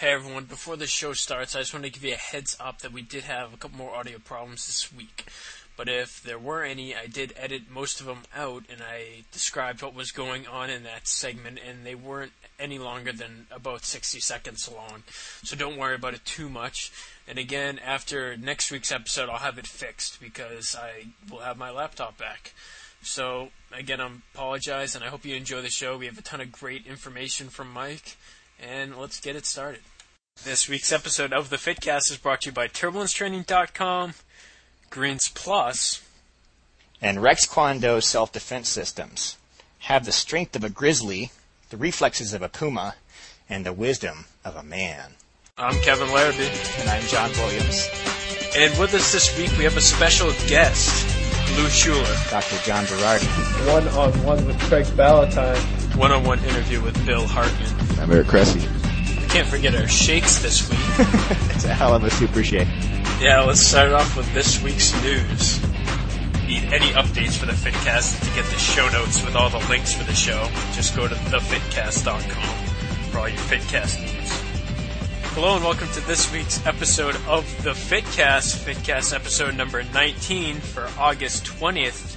Hey everyone, before the show starts, I just want to give you a heads up that we did have a couple more audio problems this week. But if there were any, I did edit most of them out, and I described what was going on in that segment, and they weren't any longer than about 60 seconds long. So don't worry about it too much. And again, after next week's episode, I'll have it fixed, because I will have my laptop back. So, again, I apologize, and I hope you enjoy the show. We have a ton of great information from Mike, and let's get it started. This week's episode of the Fitcast is brought to you by TurbulenceTraining.com, Greens Plus, and Rex Kwon Do Self-Defense Systems. Have the strength of a grizzly, the reflexes of a puma, and the wisdom of a man. I'm Kevin Larrabee. And I'm John Williams. And with us this week, we have a special guest, Lou Schuler. Dr. John Berardi. One-on-one with Craig Ballantyne. One-on-one interview with Bill Hartman. I'm Eric Cressy. Can't forget our shakes this week. It's a hell of a super shake. Yeah, let's start off with this week's news. Need any updates for the Fitcast to get the show notes with all the links for the show, just go to thefitcast.com for all your Fitcast needs. Hello and welcome to this week's episode of the Fitcast episode number 19 for August 20th,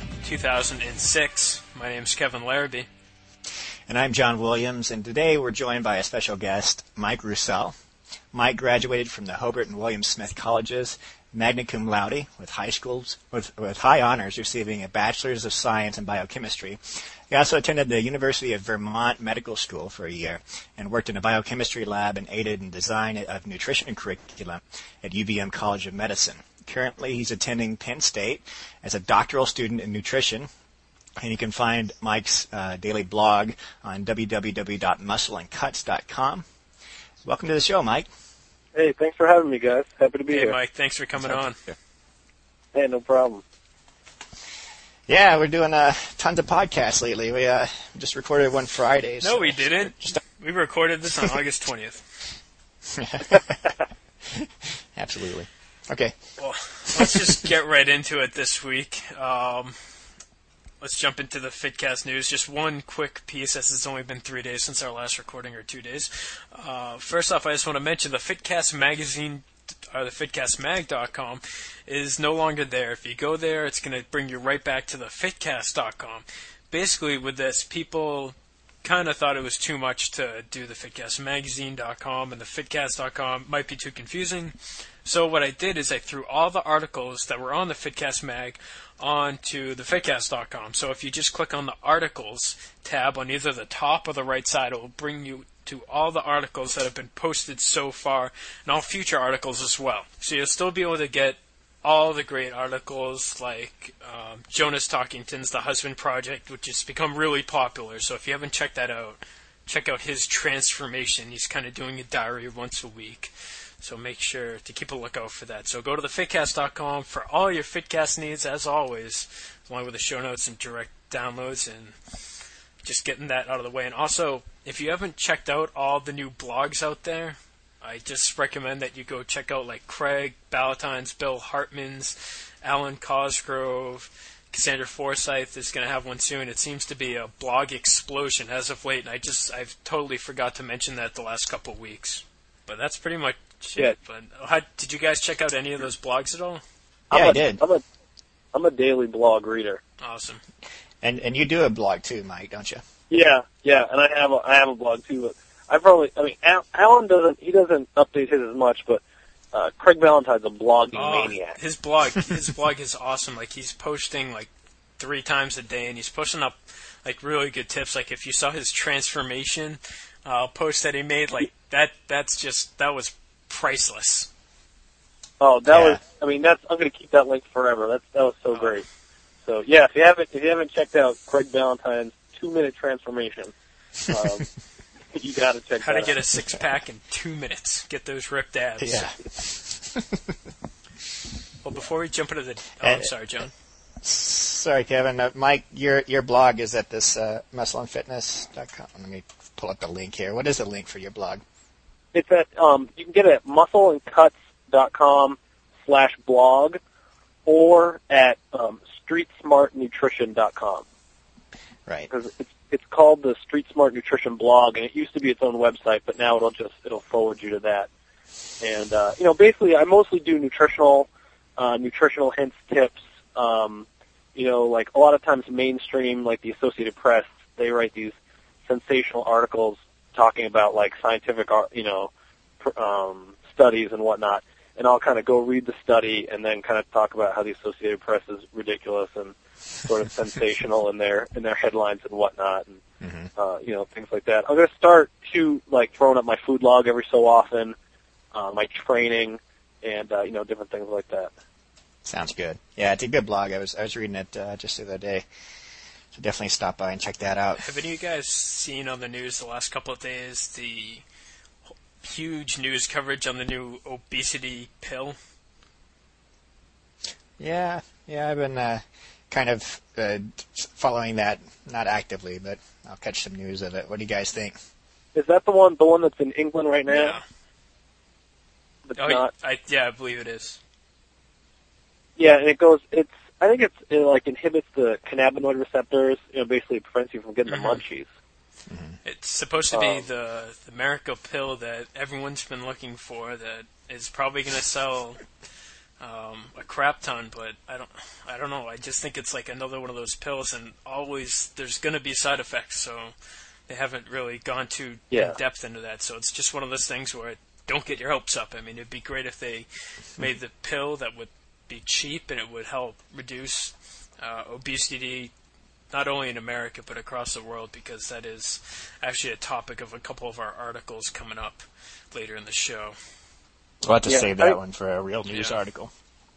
2006. My name's Kevin Larrabee. And I'm John Williams, and today we're joined by a special guest, Mike Roussel. Mike graduated from the Hobart and William Smith Colleges, magna cum laude, with high honors, receiving a Bachelor's of Science in Biochemistry. He also attended the University of Vermont Medical School for a year and worked in a biochemistry lab and aided in design of nutrition curriculum at UVM College of Medicine. Currently, he's attending Penn State as a doctoral student in nutrition. And you can find Mike's daily blog on www.muscleandcuts.com. Welcome to the show, Mike. Hey, thanks for having me, guys. Happy to be here. Hey, Mike, thanks for coming on. Hey, no problem. Yeah, we're doing tons of podcasts lately. We just recorded one Friday. No, we didn't. We recorded this on August 20th. Absolutely. Okay. Well, let's just get right into it this week. Let's jump into the Fitcast news. Just one quick piece, as it's only been 3 days since our last recording, or 2 days. First off, I just want to mention the Fitcast magazine, or the FitcastMag.com, is no longer there. If you go there, it's going to bring you right back to the Fitcast.com. Basically, with this, people kind of thought it was too much to do the FitcastMagazine.com, and the Fitcast.com might be too confusing. So what I did is I threw all the articles that were on the Fitcast Mag onto the Fitcast.com. So if you just click on the Articles tab on either the top or the right side, it will bring you to all the articles that have been posted so far, and all future articles as well. So you'll still be able to get all the great articles like Jonas Talkington's The Husband Project, which has become really popular. So if you haven't checked that out, check out his transformation. He's kind of doing a diary once a week. So make sure to keep a lookout for that. So go to thefitcast.com for all your Fitcast needs, as always, along with the show notes and direct downloads, and just getting that out of the way. And also, if you haven't checked out all the new blogs out there, I just recommend that you go check out like Craig Ballantyne's, Bill Hartman's, Alan Cosgrove, Cassandra Forsyth is going to have one soon. It seems to be a blog explosion as of late, and I've totally forgot to mention that the last couple of weeks. But that's pretty much it. But did you guys check out any of those blogs at all? Yeah, I did. I'm a daily blog reader. Awesome. And you do a blog too, Mike, don't you? Yeah, and I have a blog too. But Alan doesn't update his as much, but Craig Ballantyne's a blogging maniac. His blog is awesome. Like, he's posting like 3 times a day, and he's posting up like really good tips. Like, if you saw his transformation post that he made, like that was priceless. Oh, I'm going to keep that link forever. That was so great. So yeah, if you haven't checked out Craig Ballantyne's 2-minute transformation, you got to check How that out. to get a 6-pack in 2 minutes. Get those ripped abs. Yeah. Well, before we jump into the... I'm sorry, John. Sorry, Kevin. Mike, your blog is at this muscleandfitness.com. Let me pull up the link here. What is the link for your blog? It's at you can get it at muscleandcuts.com/blog or at streetsmartnutrition.com. Right. Because it's called the Street Smart Nutrition blog, and it used to be its own website, but now it'll forward you to that. And basically, I mostly do nutritional hints, tips. Like a lot of times, mainstream, like the Associated Press, they write these sensational articles talking about like scientific, studies and whatnot. And I'll kind of go read the study and then kind of talk about how the Associated Press is ridiculous and sort of sensational in their headlines and whatnot, and things like that. I'm going to start to like throwing up my food log every so often, my training, and different things like that. Sounds good. Yeah, it's a good blog. I was reading it just the other day, so definitely stop by and check that out. Have any of you guys seen on the news the last couple of days the huge news coverage on the new obesity pill? Yeah, I've been kind of following that, not actively, but I'll catch some news of it. What do you guys think? Is that the one that's in England right now? Yeah. Not? I believe it is. Yeah, and I think it like inhibits the cannabinoid receptors, basically it prevents you from getting the munchies. Mm-hmm. It's supposed to be the miracle pill that everyone's been looking for, that is probably going to sell a crap ton, but I don't know. I just think it's like another one of those pills, and always there's going to be side effects, so they haven't really gone too in depth into that. So it's just one of those things where don't get your hopes up. I mean, it'd be great if they made the pill that would be cheap and it would help reduce obesity, not only in America but across the world, because that is actually a topic of a couple of our articles coming up later in the show. We'll have to save that one for a real news article.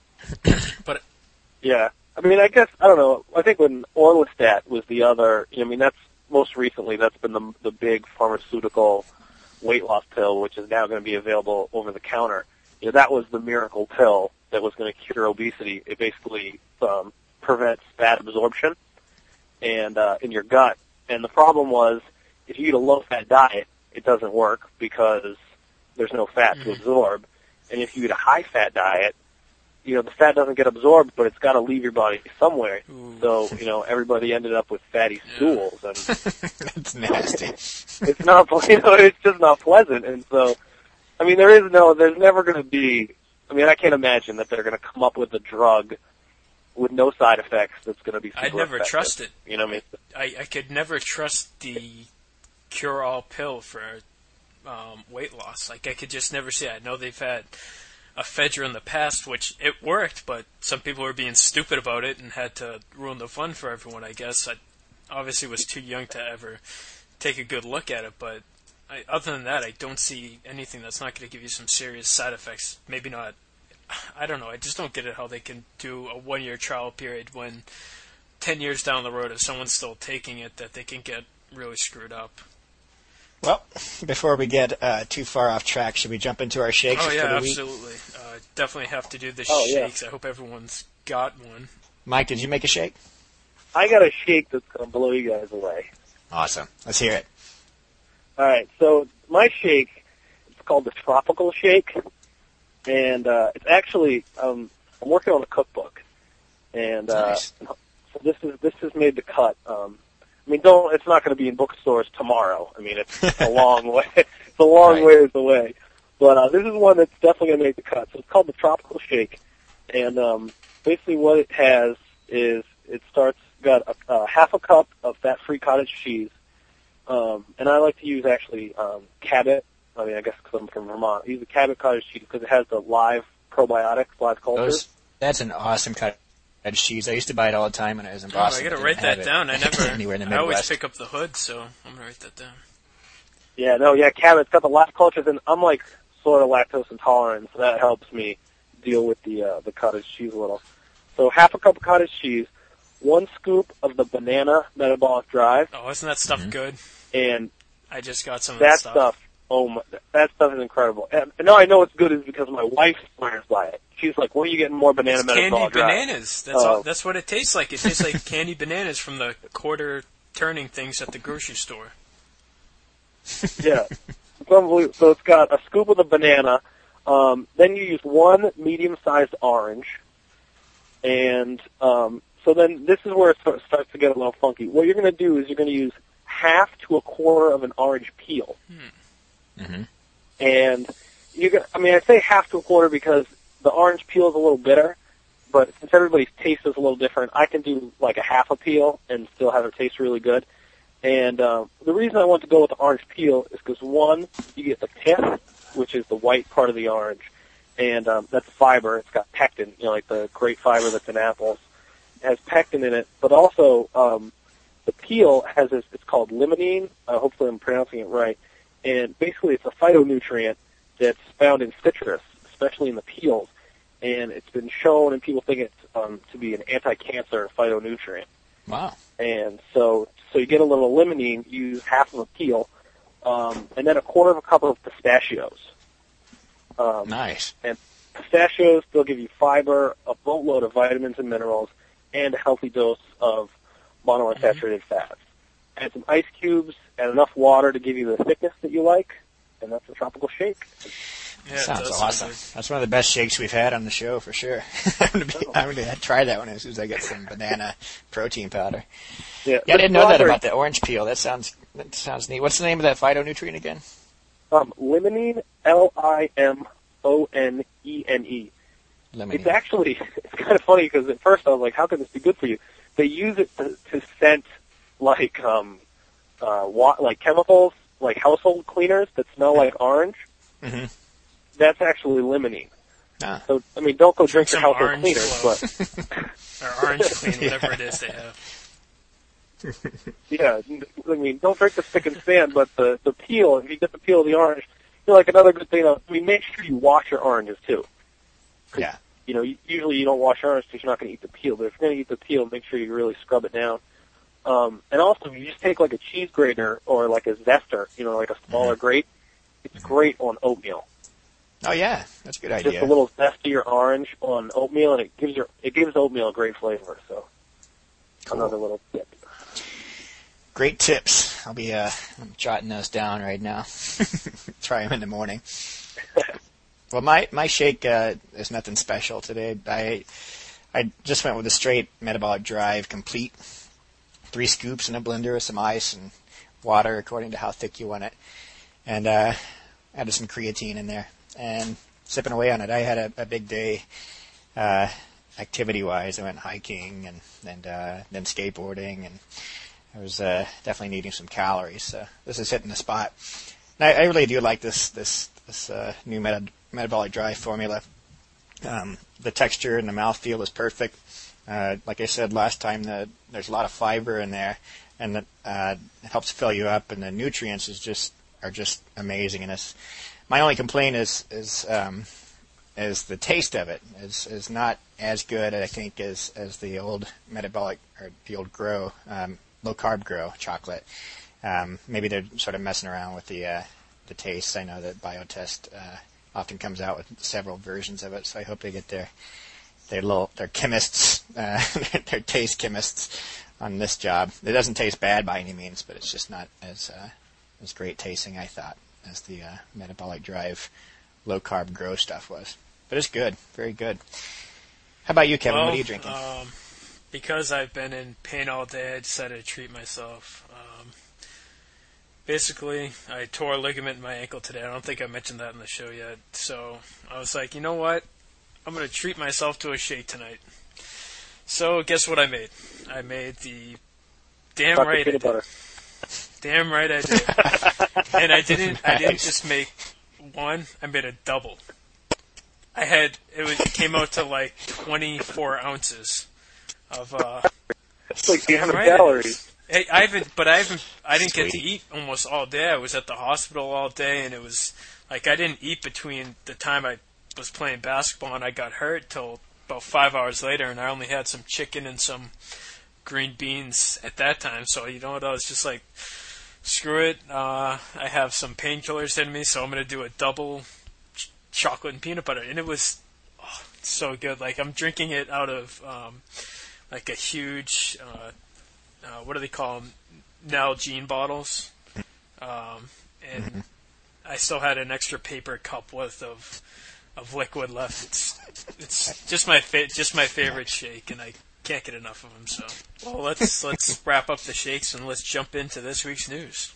But yeah, I mean, I guess, I don't know, I think when Orlistat was the other, that's most recently, that's been the big pharmaceutical weight loss pill, which is now going to be available over the counter. That was the miracle pill that was going to cure obesity. It basically prevents fat absorption and in your gut. And the problem was, if you eat a low-fat diet, it doesn't work because there's no fat to absorb. And if you eat a high-fat diet, the fat doesn't get absorbed, but it's got to leave your body somewhere. Ooh. So, everybody ended up with fatty stools. And that's nasty. It's not, it's just not pleasant. And so, I mean, there's never going to be, I can't imagine that they're going to come up with a drug with no side effects that's going to be super I'd never effective. Trust it. You know what I mean? I could never trust the cure-all pill for weight loss. Like, I could just never see it. I know they've had ephedra in the past, which it worked, but some people were being stupid about it and had to ruin the fun for everyone, I guess. I obviously was too young to ever take a good look at it, but other than that, I don't see anything that's not going to give you some serious side effects. Maybe not. I don't know. I just don't get it how they can do a 1-year trial period when 10 years down the road, if someone's still taking it, that they can get really screwed up. Well, before we get too far off track, should we jump into our shakes for the week? Oh, yeah, absolutely. Definitely have to do the shakes. Yeah. I hope everyone's got one. Mike, did you make a shake? I got a shake that's going to blow you guys away. Awesome. Let's hear it. All right, so my shake, it's called the Tropical Shake, and it's actually, I'm working on a cookbook, and nice. So this has made the cut. It's not going to be in bookstores tomorrow. It's a long way. It's a long ways away. But this is one that's definitely going to make the cut. So it's called the Tropical Shake, and basically what it has is got a half a cup of fat-free cottage cheese, and I like to use actually Cabot. I guess because I'm from Vermont, I use the Cabot cottage cheese because it has the live probiotics, live cultures. That's an awesome cottage cheese. I used to buy it all the time when I was in Boston. I got to write that down. I never. Anywhere in the Midwest. I always pick up the hood, so I'm going to write that down. Cabot's got the live cultures, and I'm like sort of lactose intolerant, so that helps me deal with the cottage cheese a little. So half a cup of cottage cheese, 1 scoop of the banana metabolic drive. Oh, isn't that stuff good? And I just got some of that stuff. That stuff is incredible. And now I know it's good is because my wife swears by it. She's like, "Where are you getting more banana metabolic drive?" Candy bananas. That's what it tastes like. It tastes like candy bananas from the quarter turning things at the grocery store. Yeah. So it's got a scoop of the banana. Then you use 1 medium-sized orange. And so then this is where it starts to get a little funky. What you're going to do is you're going to use half to a quarter of an orange peel. Mm-hmm. And I say half to a quarter because the orange peel is a little bitter, but since everybody's taste is a little different, I can do like a half a peel and still have it taste really good. And the reason I want to go with the orange peel is because, one, you get the pith, which is the white part of the orange, and that's fiber. It's got pectin, like the great fiber that's in apples. It has pectin in it, but also the peel has this, it's called limonene. Hopefully I'm pronouncing it right. And basically it's a phytonutrient that's found in citrus, especially in the peels. And it's been shown, and people think it's to be an anti-cancer phytonutrient. Wow. And so you get a little limonene, you use half of a peel, and then a quarter of a cup of pistachios. Nice. And pistachios, they'll give you fiber, a boatload of vitamins and minerals, and a healthy dose of monounsaturated fats. Add some ice cubes, add enough water to give you the thickness that you like, and that's a tropical shake. Yeah, sounds awesome. That's one of the best shakes we've had on the show for sure. I'm going to try that one as soon as I get some banana protein powder. Yeah, I didn't know that about the orange peel. That sounds neat. What's the name of that phytonutrient again? Limonene, Limonene. Limonene. It's kind of funny because at first I was like, how can this be good for you? They use it to scent like chemicals, like household cleaners that smell like orange. Mm-hmm. That's actually limonene. Ah. So, don't go drink your some household cleaners, but or orange clean, whatever it is they have. yeah, don't drink the stick and stand, but the peel, if you get the peel of the orange, like another good thing, make sure you wash your oranges too. Yeah. Usually you don't wash orange because you're not going to eat the peel, but if you're going to eat the peel, make sure you really scrub it down. And also, you just take like a cheese grater or like a zester, like a smaller grate. It's great on oatmeal. Oh yeah, that's a good idea. Just a little zest of your orange on oatmeal, and it gives oatmeal a great flavor. So, cool. Another little tip. Great tips. I'll be I'm jotting those down right now. Try them in the morning. Well, my shake is nothing special today. I just went with a straight Metabolic Drive Complete. 3 scoops in a blender with some ice and water, according to how thick you want it. And added some creatine in there. And sipping away on it. I had a big day activity-wise. I went hiking and then skateboarding, and I was definitely needing some calories. So this is hitting the spot. And I really do like this new Metabolic Drive formula. The texture and the mouthfeel is perfect. Like I said last time, there's a lot of fiber in there, and it helps fill you up, and the nutrients are just amazing. And my only complaint is the taste of it is not as good, I think, as the old metabolic or the old Grow low carb Grow chocolate. Maybe they're sort of messing around with the taste. I know that BioTest often comes out with several versions of it, so I hope they get their chemists, their taste chemists on this job. It doesn't taste bad by any means, but it's just not as great tasting, I thought, as the Metabolic Drive low carb Grow stuff was. But it's good, very good. How about you, Kevin? What are you drinking? Because I've been in pain all day, I decided to treat myself. Basically, I tore a ligament in my ankle today. I don't think I mentioned that in the show yet. So I was like, you know what? I'm going to treat myself to a shake tonight. So guess what I made? I made the damn right I did. Damn right I did. And I didn't just make one, I made a double. It came out to like 24 ounces of it's like 300 calories. I didn't get to eat almost all day. I was at the hospital all day, and it was like I didn't eat between the time I was playing basketball and I got hurt till about 5 hours later, and I only had some chicken and some green beans at that time. So I was just like, screw it. I have some painkillers in me, so I'm going to do a double chocolate and peanut butter, and it was so good. Like I'm drinking it out of like a huge what do they call them? Nalgene bottles, and I still had an extra paper cup worth of liquid left. It's just my favorite shake, and I Can't get enough of them. So, well, let's wrap up the shakes and let's jump into this week's news.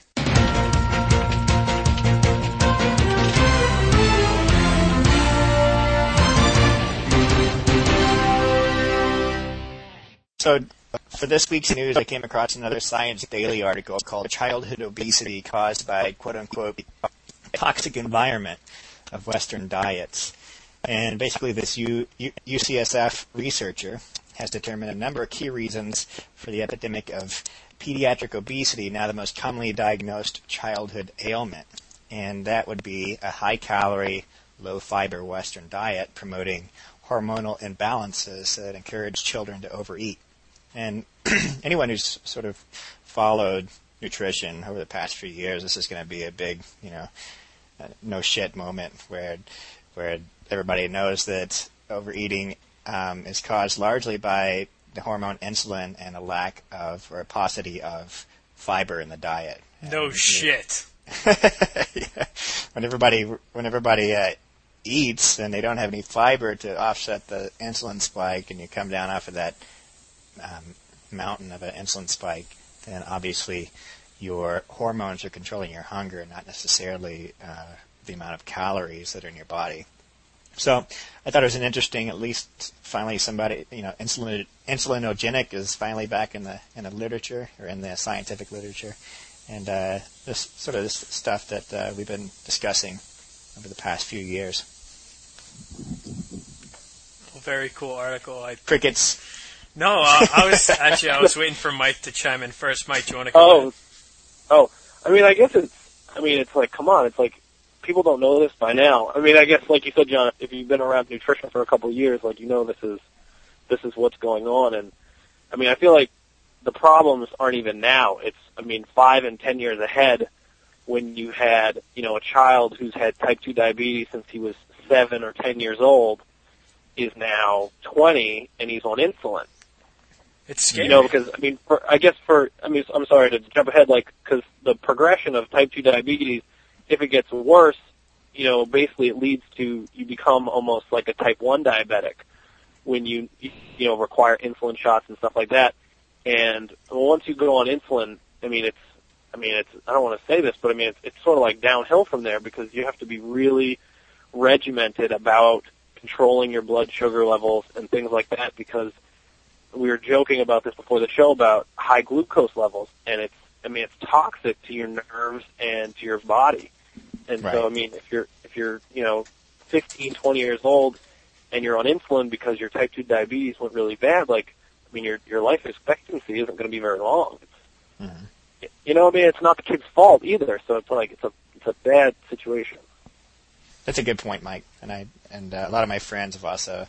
So, for this week's news, I came across another Science Daily article called "Childhood Obesity Caused by Quote-Unquote Toxic Environment of Western Diets." And basically this UCSF researcher has determined a number of key reasons for the epidemic of pediatric obesity, now the most commonly diagnosed childhood ailment. And that would be a high-calorie, low-fiber Western diet promoting hormonal imbalances that encourage children to overeat. And anyone who's sort of followed nutrition over the past few years, this is going to be a big, no shit moment where everybody knows that overeating is caused largely by the hormone insulin and a lack of, or a paucity of, fiber in the diet. No shit. Yeah. When everybody eats and they don't have any fiber to offset the insulin spike, and you come down off of that mountain of an insulin spike, then obviously your hormones are controlling your hunger, not necessarily the amount of calories that are in your body. So I thought it was an interesting, at least finally somebody, insulinogenic is finally back in the literature, or in the scientific literature, and this stuff that we've been discussing over the past few years. Well, very cool article. Crickets. No, I was waiting for Mike to chime in first. Mike, do you want to go ahead? It's like, come on, it's like, people don't know this by now. I mean, I guess, like you said, John, if you've been around nutrition for a couple of years, like, this is what's going on. And, I mean, I feel like the problems aren't even now. It's, 5 and 10 years ahead when you had, a child who's had type 2 diabetes since he was 7 or 10 years old is now 20 and he's on insulin. It's scary. Because, I'm sorry to jump ahead, because the progression of type 2 diabetes, if it gets worse, basically it leads to you become almost like a type 1 diabetic when you require insulin shots and stuff like that. And once you go on insulin, it's I don't want to say this, but it's sort of like downhill from there, because you have to be really regimented about controlling your blood sugar levels and things like that, because we were joking about this before the show about high glucose levels, and it's toxic to your nerves and to your body. And right. So, if you're 15, 20 years old and you're on insulin because your type 2 diabetes went really bad, your life expectancy isn't going to be very long. Mm-hmm. It's not the kid's fault either, so it's like, it's a bad situation. That's a good point, Mike. And a lot of my friends have also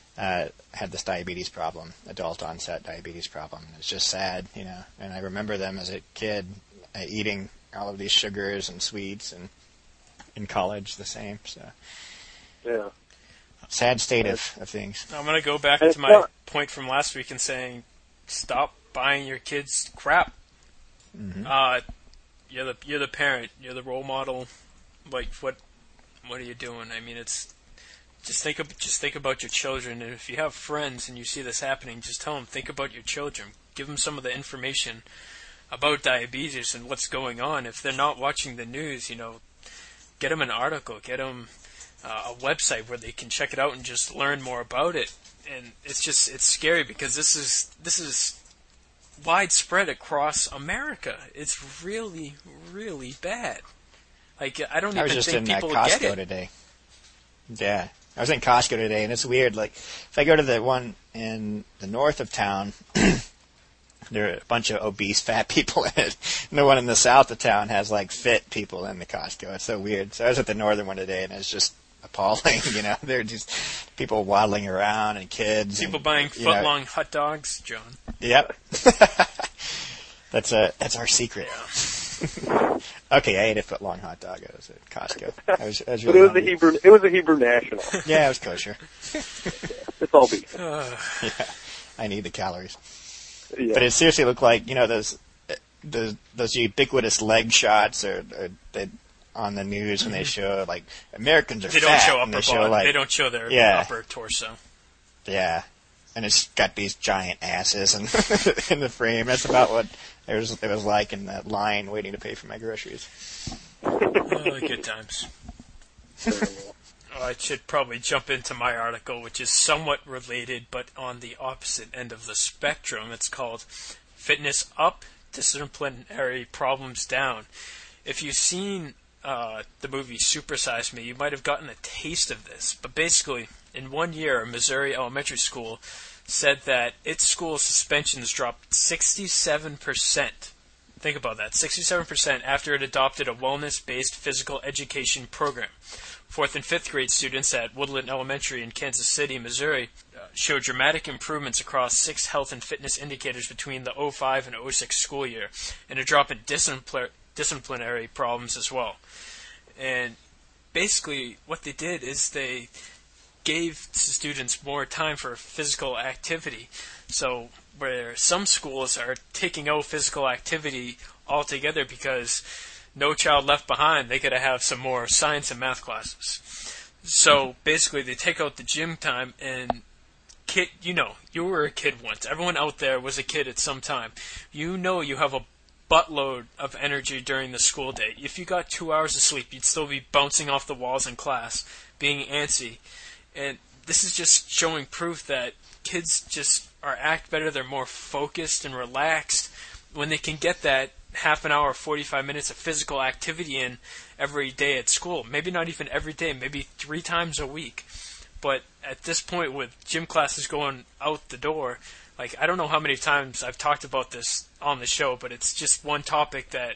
had this diabetes problem, adult onset diabetes problem. It's just sad, and I remember them as a kid eating all of these sugars and sweets, and in college the same. So yeah, sad state of things. I'm going to go back to my point from last week and saying, stop buying your kids crap. Mm-hmm. You're the parent, you're the role model. Like, what are you doing? It's just think about your children, and if you have friends and you see this happening, just tell them, think about your children. Give them some of the information about diabetes and what's going on. If they're not watching the news, get them an article, get them a website where they can check it out and just learn more about it. And it's scary, because this is widespread across America. It's really, really bad. Like, I don't even think people get it. I was just in Costco today. Yeah. I was in Costco today, and it's weird. Like, if I go to the one in the north of town, there are a bunch of obese, fat people in it. And the one in the south of town has, fit people in the Costco. It's so weird. So I was at the northern one today, and it's just appalling, There are just people waddling around, and kids. People buying foot-long hot dogs, John. Yep. That's our secret. Yeah. Okay, I ate a foot-long hot dog. I was at Costco. I was really but it was a Hebrew National. Yeah, it was kosher. It's all beef. Yeah, I need the calories. Yeah. But it seriously looked like, those ubiquitous leg shots or on the news when they show, Americans are fat. They don't show upper they body. They don't show their upper torso. Yeah. and it's got these giant asses in, in the frame. That's about what it was like in that line waiting to pay for my groceries. Oh, good times. I should probably jump into my article, which is somewhat related, but on the opposite end of the spectrum. It's called Fitness Up, Disciplinary Problems Down. If you've seen the movie Super Size Me, you might have gotten a taste of this. But basically, in 1 year, a Missouri elementary school said that its school suspensions dropped 67%. Think about that, 67% after it adopted a wellness-based physical education program. 4th and 5th grade students at Woodland Elementary in Kansas City, Missouri, showed dramatic improvements across 6 health and fitness indicators between the 05 and 06 school year, and a drop in disciplinary problems as well. And basically what they did is they gave students more time for physical activity. So where some schools are taking out physical activity altogether because No Child Left Behind, they got to have some more science and math classes. So basically they take out the gym time, and kid, you were a kid once. Everyone out there was a kid at some time. You have a buttload of energy during the school day. If you got 2 hours of sleep, you'd still be bouncing off the walls in class, being antsy. And this is just showing proof that kids just act better. They're more focused and relaxed when they can get that half an hour, 45 minutes of physical activity in every day at school. Maybe not even every day, maybe 3 times a week. But at this point, with gym classes going out the door, I don't know how many times I've talked about this on the show, but it's just one topic that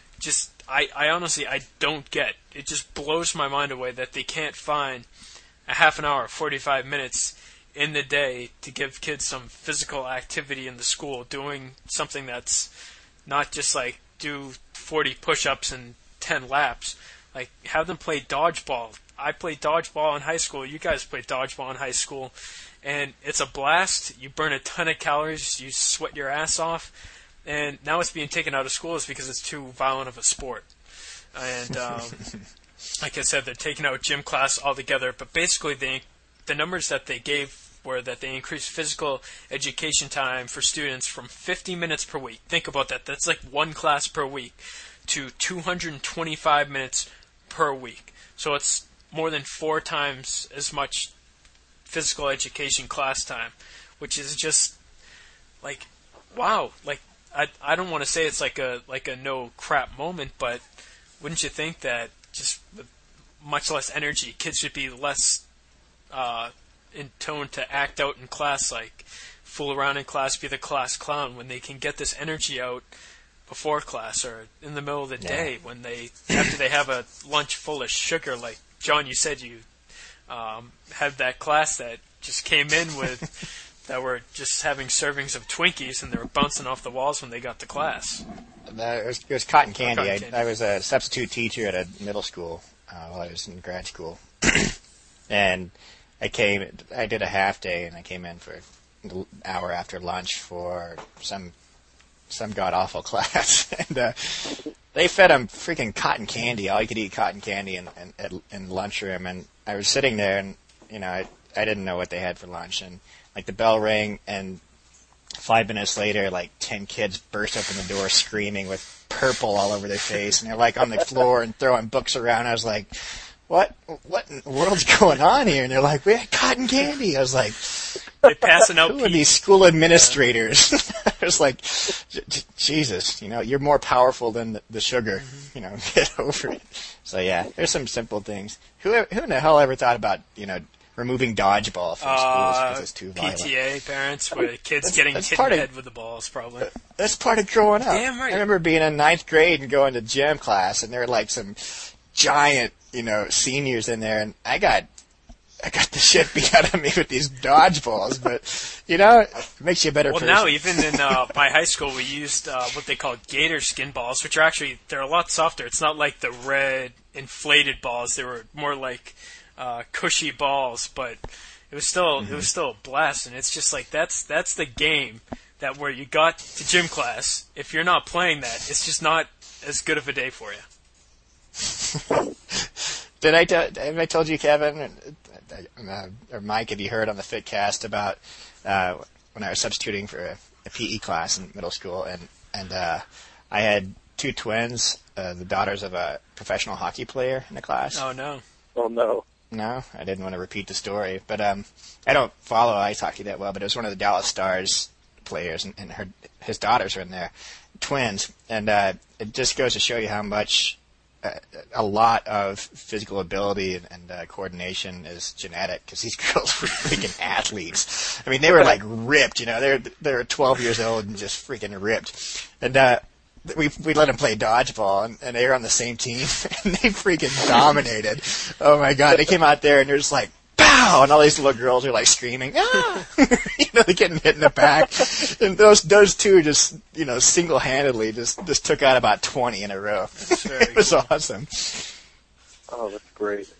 I honestly don't get. It just blows my mind away that they can't find a half an hour, 45 minutes in the day to give kids some physical activity in the school, doing something that's not just do 40 push-ups and 10 laps. Have them play dodgeball. I played dodgeball in high school. You guys played dodgeball in high school. And it's a blast. You burn a ton of calories. You sweat your ass off. And now it's being taken out of schools because it's too violent of a sport. And like I said, they're taking out gym class altogether. But basically, the numbers that they gave were that they increased physical education time for students from 50 minutes per week. Think about that. That's like one class per week to 225 minutes per week. So it's more than 4 times as much physical education class time, which is just wow. I don't want to say it's like a no crap moment, but wouldn't you think that just with much less energy, kids should be less in tone to act out in class, fool around in class, be the class clown, when they can get this energy out before class or in the middle of the day when after they have a lunch full of sugar. Like John, you said you had that class that just came in with that were just having servings of Twinkies and they were bouncing off the walls when they got to class. It was cotton candy. I was a substitute teacher at a middle school while I was in grad school. And I did a half day, and I came in for an hour after lunch for some god-awful class. And they fed them freaking cotton candy, all you could eat cotton candy in lunchroom. And I was sitting there, and, I didn't know what they had for lunch. And, the bell rang, and 5 minutes later, 10 kids burst open the door screaming with purple all over their face. And they're, on the floor and throwing books around. I was like, what in the world's going on here? And they're like, we had cotton candy. I was like, they're passing out. Who are these school administrators? I was like, Jesus, you're more powerful than the sugar. Get over it. So yeah, there's some simple things. Who in the hell ever thought about removing dodgeball from schools because it's too violent? PTA parents, where the kids getting hit in the head with the balls, probably. That's part of growing up. Damn right. I remember being in 9th grade and going to gym class, and there were some giant, seniors in there, and I got the shit beat out of me with these dodgeballs, but, it makes you a better person. Well, now, even in my high school, we used what they call gator skin balls, which are they're a lot softer. It's not like the red inflated balls. They were more like cushy balls, but it was still a blast, and it's just that's the game that where you got to gym class. If you're not playing that, it's just not as good of a day for you. Have I told you, Kevin, or Mike, have you heard on the FitCast about when I was substituting for a PE class in middle school, and I had two twins, the daughters of a professional hockey player in the class. Oh, no. Oh, no. No, I didn't want to repeat the story, but I don't follow ice hockey that well, but it was one of the Dallas Stars players, and his daughters are in there, twins, and it just goes to show you how much a lot of physical ability and coordination is genetic, because these girls were freaking athletes. I mean, they were like ripped, they were 12 years old and just freaking ripped, and we let them play dodgeball, and they were on the same team, and they freaking dominated. Oh my god, they came out there and they're just like, pow, and all these little girls are like screaming, ah, they're getting hit in the back, and those two just, single-handedly just took out about 20 in a row. It was awesome. Oh, that's great.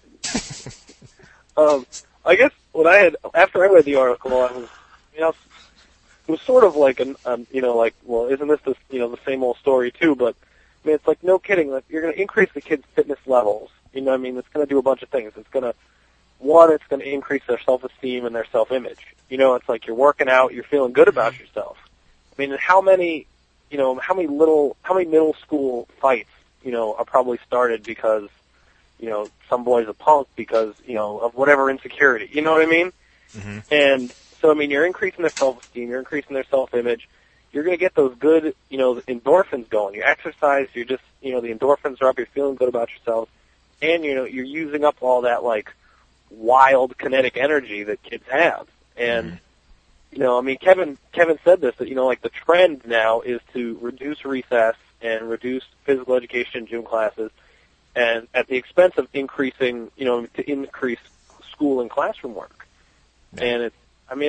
I guess after I read the article, I was, it was sort of like well, isn't this the same old story too? But I mean, it's like, no kidding. Like, you're going to increase the kids' fitness levels. It's going to do a bunch of things. It's going to increase their self-esteem and their self-image. It's like you're working out, you're feeling good about yourself. I mean, how many middle school fights, are probably started because, some boy's a punk because, of whatever insecurity. You know what I mean? Mm-hmm. And so, I mean, you're increasing their self-esteem, you're increasing their self-image. You're going to get those good, endorphins going. You exercise, you're just, the endorphins are up, you're feeling good about yourself, and, you're using up all that, like, wild kinetic energy that kids have. And, Kevin said this, that, like, the trend now is to reduce recess and reduce physical education gym classes, and at the expense of increasing, to increase school and classroom work. Yeah. And it's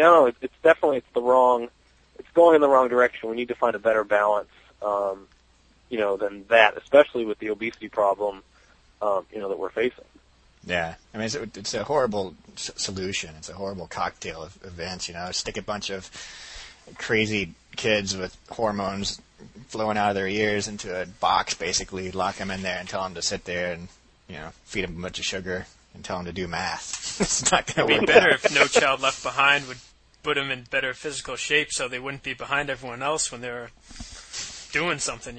going in the wrong direction. We need to find a better balance, than that, especially with the obesity problem, that we're facing. Yeah, I mean, it's a horrible solution. It's a horrible cocktail of events, Stick a bunch of crazy kids with hormones flowing out of their ears into a box, basically, lock them in there and tell them to sit there and, feed them a bunch of sugar and tell them to do math. It's not going to work. It'd be better if No Child Left Behind would put them in better physical shape so they wouldn't be behind everyone else when they're doing something,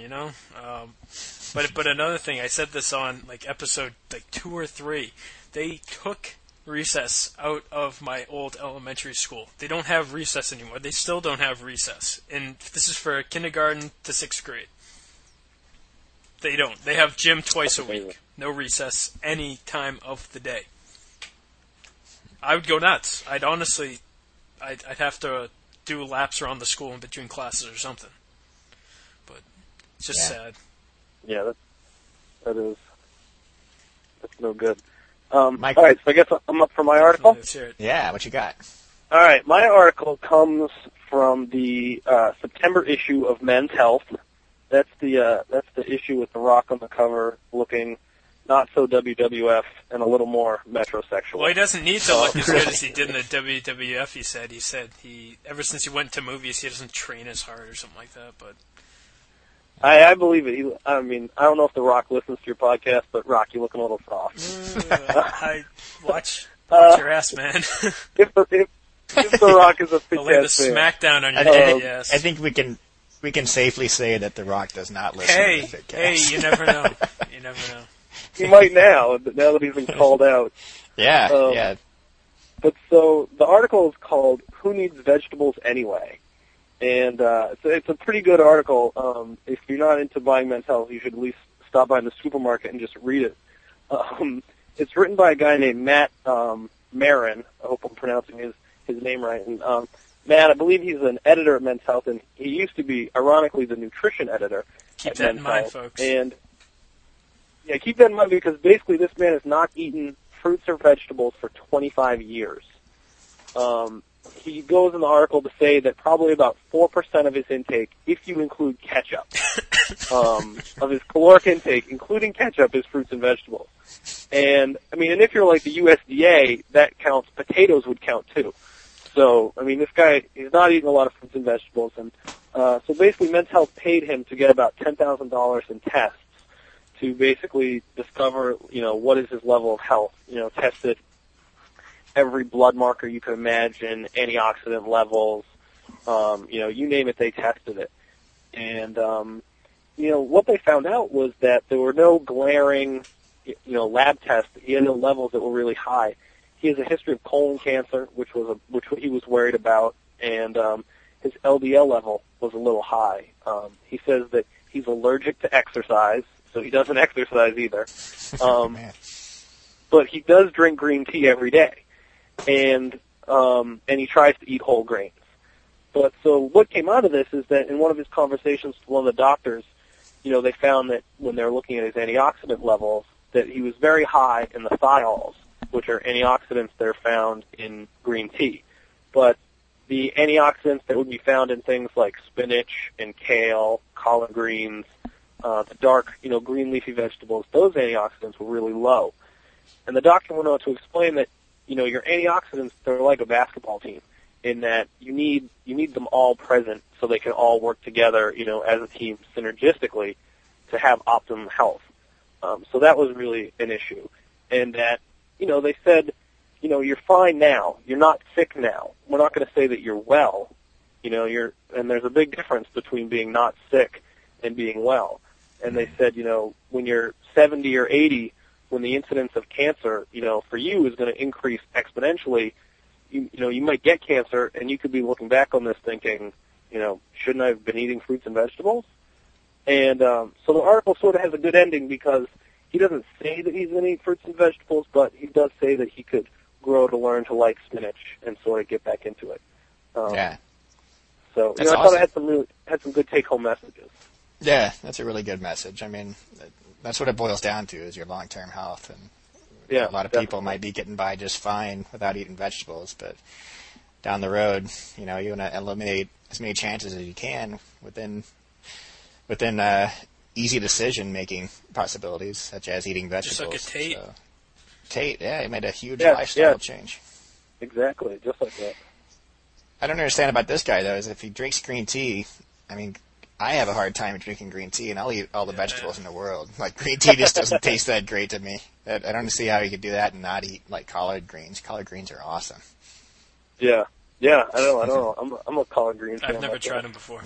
But another thing, I said this on episode 2 or 3. They took recess out of my old elementary school. They don't have recess anymore. They still don't have recess. And this is for kindergarten to 6th grade. They don't. They have gym twice a week. No recess any time of the day. I would go nuts. I'd have to do laps around the school in between classes or something. But it's just sad. Yeah, that's no good. All right, so I guess I'm up for my article. Let's hear it. Yeah, what you got? All right, my article comes from the September issue of Men's Health. That's the issue with The Rock on the cover, looking not so WWF and a little more metrosexual. Well, he doesn't need to look as good as he did in the WWF. He said he ever since he went to movies, he doesn't train as hard or something like that. But I believe it. I mean, I don't know if The Rock listens to your podcast, but Rock, you looking a little soft. I watch your ass, man. If The Rock is a fit I'll lay the ass fan. smackdown on your head, yes. I think we can safely say that The Rock does not listen to the Fitcast. Hey, you never know. You never know. He might now that he's been called out. Yeah, yeah. But so the article is called "Who Needs Vegetables Anyway?" And it's a pretty good article. If you're not into buying Men's Health, you should at least stop by the supermarket and just read it. It's written by a guy named Matt Marin. I hope I'm pronouncing his name right. And Matt, I believe he's an editor at Men's Health, and he used to be, ironically, the nutrition editor. Keep at that Men's in mind, Health. folks. And yeah, keep that in mind because basically this man has not eaten fruits or vegetables for 25 years. He goes in the article to say that probably about 4% of his intake, if you include ketchup, of his caloric intake, including ketchup, is fruits and vegetables. And, I mean, and if you're like the USDA, that counts. Potatoes would count too. So, I mean, this guy, he's not eating a lot of fruits and vegetables. And so basically Men's Health paid him to get about $10,000 in tests to basically discover, what is his level of health, test it. every blood marker you can imagine, antioxidant levels, you name it, they tested it. And, what they found out was that there were no glaring, lab tests. He had no levels that were really high. He has a history of colon cancer, which he was worried about, and his LDL level was a little high. He says that he's allergic to exercise, so he doesn't exercise either. But he does drink green tea every day, and he tries to eat whole grains. But so what came out of this is that in one of his conversations with one of the doctors, they found that when they were looking at his antioxidant levels, that he was very high in the thiols, which are antioxidants that are found in green tea. But the antioxidants that would be found in things like spinach and kale, collard greens, the dark, green leafy vegetables, those antioxidants were really low. And the doctor went on to explain that, your antioxidants, they're like a basketball team in that you need them all present so they can all work together, as a team synergistically to have optimum health. So that was really an issue. And that, they said, you're fine now. You're not sick now. We're not going to say that you're well. And there's a big difference between being not sick and being well. And they said, when you're 70 or 80, when the incidence of cancer, for you is going to increase exponentially, you might get cancer, and you could be looking back on this thinking, shouldn't I have been eating fruits and vegetables? And so the article sort of has a good ending because he doesn't say that he's going to eat fruits and vegetables, but he does say that he could grow to learn to like spinach and sort of get back into it. Yeah. So that's I awesome. thought it had some good take-home messages. Yeah, that's a really good message. I mean, that's what it boils down to is your long-term health. And yeah, a lot of people might be getting by just fine without eating vegetables, but down the road, you want to eliminate as many chances as you can within easy decision-making possibilities, such as eating vegetables. Just like a Tate. So, Tate, yeah, he made a huge lifestyle change. Exactly, just like that. I don't understand about this guy, though, is if he drinks green tea, I mean, I have a hard time drinking green tea, and I'll eat all the vegetables in the world. Like, green tea just doesn't taste that great to me. I don't see how you could do that and not eat, like, collard greens. Collard greens are awesome. Yeah, I know. I'm a collard green fan. I've never tried them before.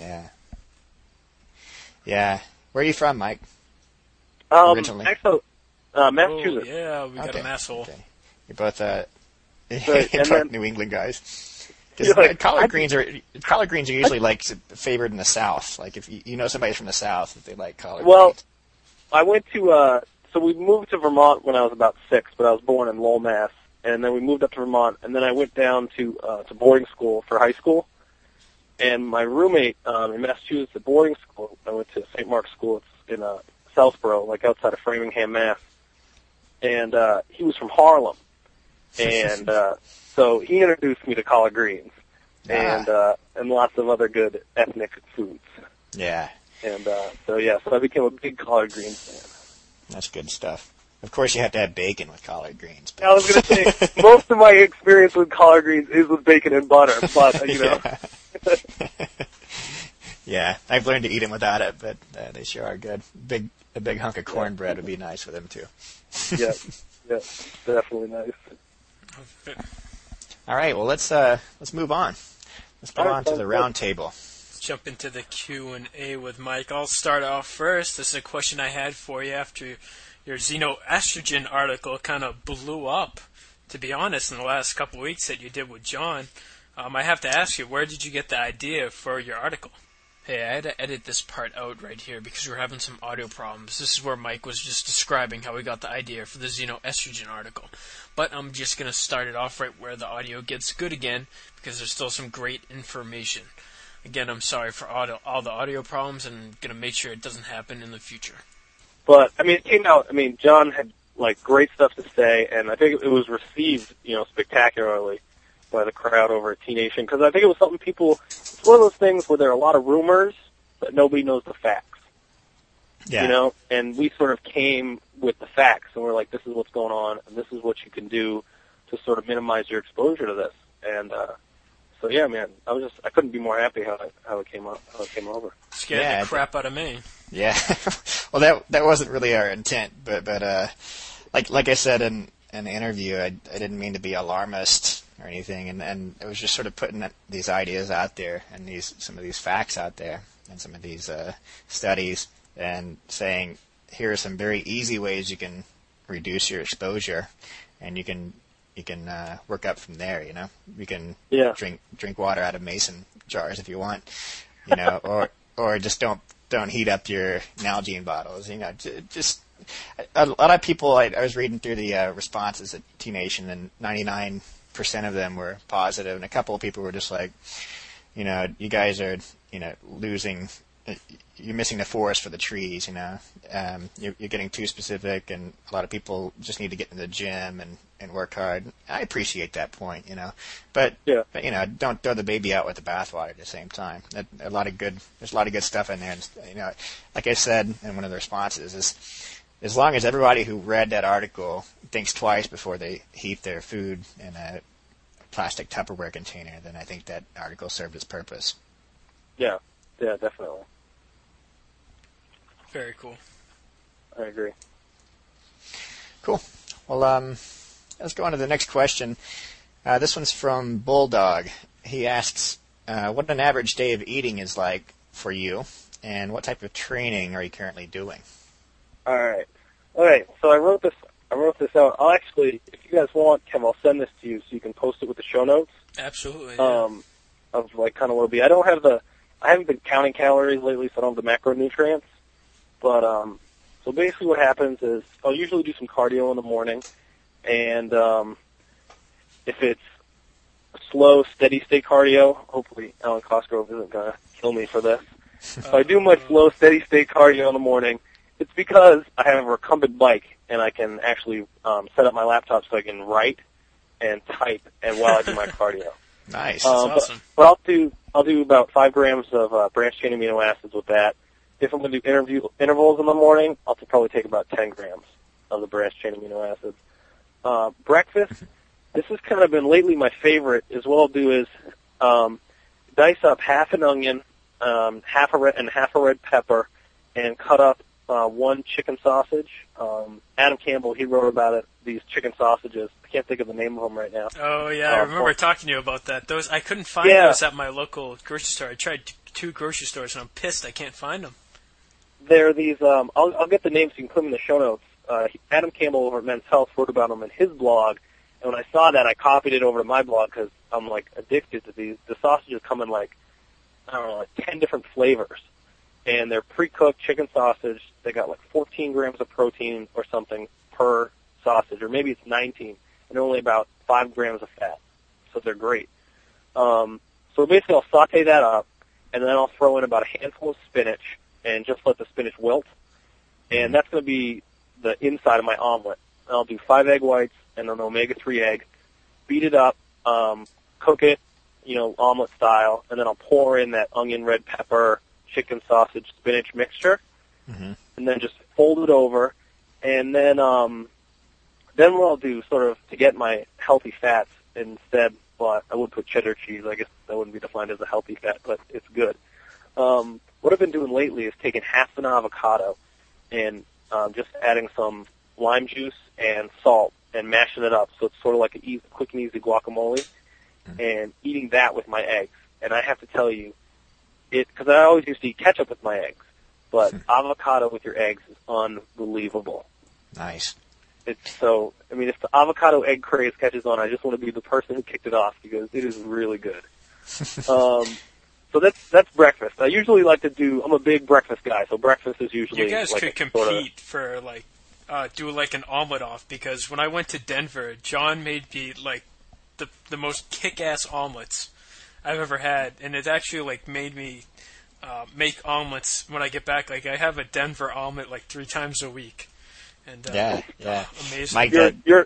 Yeah. Where are you from, Mike? Originally? Actually, Massachusetts. Oh, yeah, we got an asshole. Okay. You're both then, New England guys. Collard greens are usually like favored in the South. Like if you know somebody from the South, if they like collard greens. Well, I went to so we moved to Vermont when I was about 6, but I was born in Lowell, Mass. And then we moved up to Vermont, and then I went down to boarding school for high school. And my roommate in Massachusetts at boarding school, I went to St. Mark's School. It's in Southborough, like outside of Framingham, Mass. And he was from Harlem, and so he introduced me to collard greens and lots of other good ethnic foods. Yeah. And so I became a big collard greens fan. That's good stuff. Of course, you have to have bacon with collard greens. I was going to say, most of my experience with collard greens is with bacon and butter, but, Yeah, I've learned to eat them without it, but they sure are good. A big hunk of cornbread would be nice with them, too. Yeah, definitely nice. All right, well, let's move on. Let's move on to the round table. Jump into the Q&A with Mike. I'll start off first. This is a question I had for you after your xenoestrogen article kind of blew up, to be honest, in the last couple of weeks that you did with John. I have to ask you, where did you get the idea for your article? Hey, I had to edit this part out right here because we're having some audio problems. This is where Mike was just describing how he got the idea for the xenoestrogen article. But I'm just going to start it off right where the audio gets good again because there's still some great information. Again, I'm sorry for all the audio problems, and I'm going to make sure it doesn't happen in the future. But, it came out, John had, great stuff to say, and I think it was received, spectacularly by the crowd over at T-Nation, because I think it was something it's one of those things where there are a lot of rumors, but nobody knows the facts. Yeah. And we sort of came with the facts, and we're like, this is what's going on, and this is what you can do to sort of minimize your exposure to this. And, so yeah, man, I couldn't be more happy how it came over. Scared the crap out of me. Yeah. Well, that wasn't really our intent, but like I said in in the interview, I didn't mean to be alarmist or anything, and it was just sort of putting these ideas out there and some of these facts out there and some of these studies and saying, here are some very easy ways you can reduce your exposure, and you can work up from there. You can drink water out of mason jars if you want, or just don't heat up your Nalgene bottles. Just a lot of people. I was reading through the responses at T Nation, and 99% of them were positive, and a couple of people were just like, you guys are losing. You're missing the forest for the trees, You're getting too specific, and a lot of people just need to get in the gym and work hard. I appreciate that point, But don't throw the baby out with the bathwater at the same time. There's a lot of good stuff in there. And, like I said in one of the responses, is as long as everybody who read that article thinks twice before they heat their food in a plastic Tupperware container, then I think that article served its purpose. Yeah, definitely. Very cool. I agree. Cool. Well, let's go on to the next question. This one's from Bulldog. He asks, what an average day of eating is like for you, and what type of training are you currently doing? All right. Okay, so I wrote this out. I'll actually, if you guys want, Kim, I'll send this to you so you can post it with the show notes. Absolutely. Yeah. Of like kind of what it'll be. I haven't been counting calories lately, so I don't have the macronutrients. But so basically, what happens is I'll usually do some cardio in the morning, and if it's slow, steady state cardio, hopefully Alan Cosgrove isn't gonna kill me for this. If I do my slow, steady state cardio in the morning, it's because I have a recumbent bike and I can actually set up my laptop so I can write and type and while I do my cardio. Nice. That's awesome. But I'll do about 5 grams of branched chain amino acids with that. If I'm going to do intervals in the morning, I'll probably take about 10 grams of the branched chain amino acids. Breakfast, this has kind of been lately my favorite, is what I'll do is dice up half an onion, half a red pepper, and cut up 1 chicken sausage. Adam Campbell, he wrote about it, these chicken sausages. I can't think of the name of them right now. Oh, yeah, I remember talking to you about that. Those I couldn't find those at my local grocery store. I tried 2 grocery stores, and I'm pissed I can't find them. They're these, I'll get the names so you can put them in the show notes. Adam Campbell over at Men's Health wrote about them in his blog, and when I saw that, I copied it over to my blog because I'm, addicted to these. The sausages come in, 10 different flavors. And they're pre-cooked chicken sausage. They got 14 grams of protein or something per sausage, or maybe it's 19, and they're only about 5 grams of fat. So they're great. So basically I'll saute that up, and then I'll throw in about a handful of spinach and just let the spinach wilt. And that's going to be the inside of my omelet. And I'll do 5 egg whites and an omega-3 egg, beat it up, cook it, omelet style, and then I'll pour in that onion, red pepper, chicken sausage, spinach mixture, and then just fold it over. And then what I'll do sort of to get my healthy fats instead, well, I would put cheddar cheese. I guess that wouldn't be defined as a healthy fat, but it's good. What I've been doing lately is taking half an avocado and just adding some lime juice and salt and mashing it up so it's sort of like a quick and easy guacamole, and eating that with my eggs. And I have to tell you, because I always used to eat ketchup with my eggs, but avocado with your eggs is unbelievable. Nice. If the avocado egg craze catches on, I just want to be the person who kicked it off because it is really good. So that's breakfast. I usually I'm a big breakfast guy, so breakfast is usually you guys could compete for do an omelet off, because when I went to Denver, John made me the most kick-ass omelets I've ever had, and it actually made me make omelets when I get back. I have a Denver omelet 3 times a week, and yeah, amazing. Mike,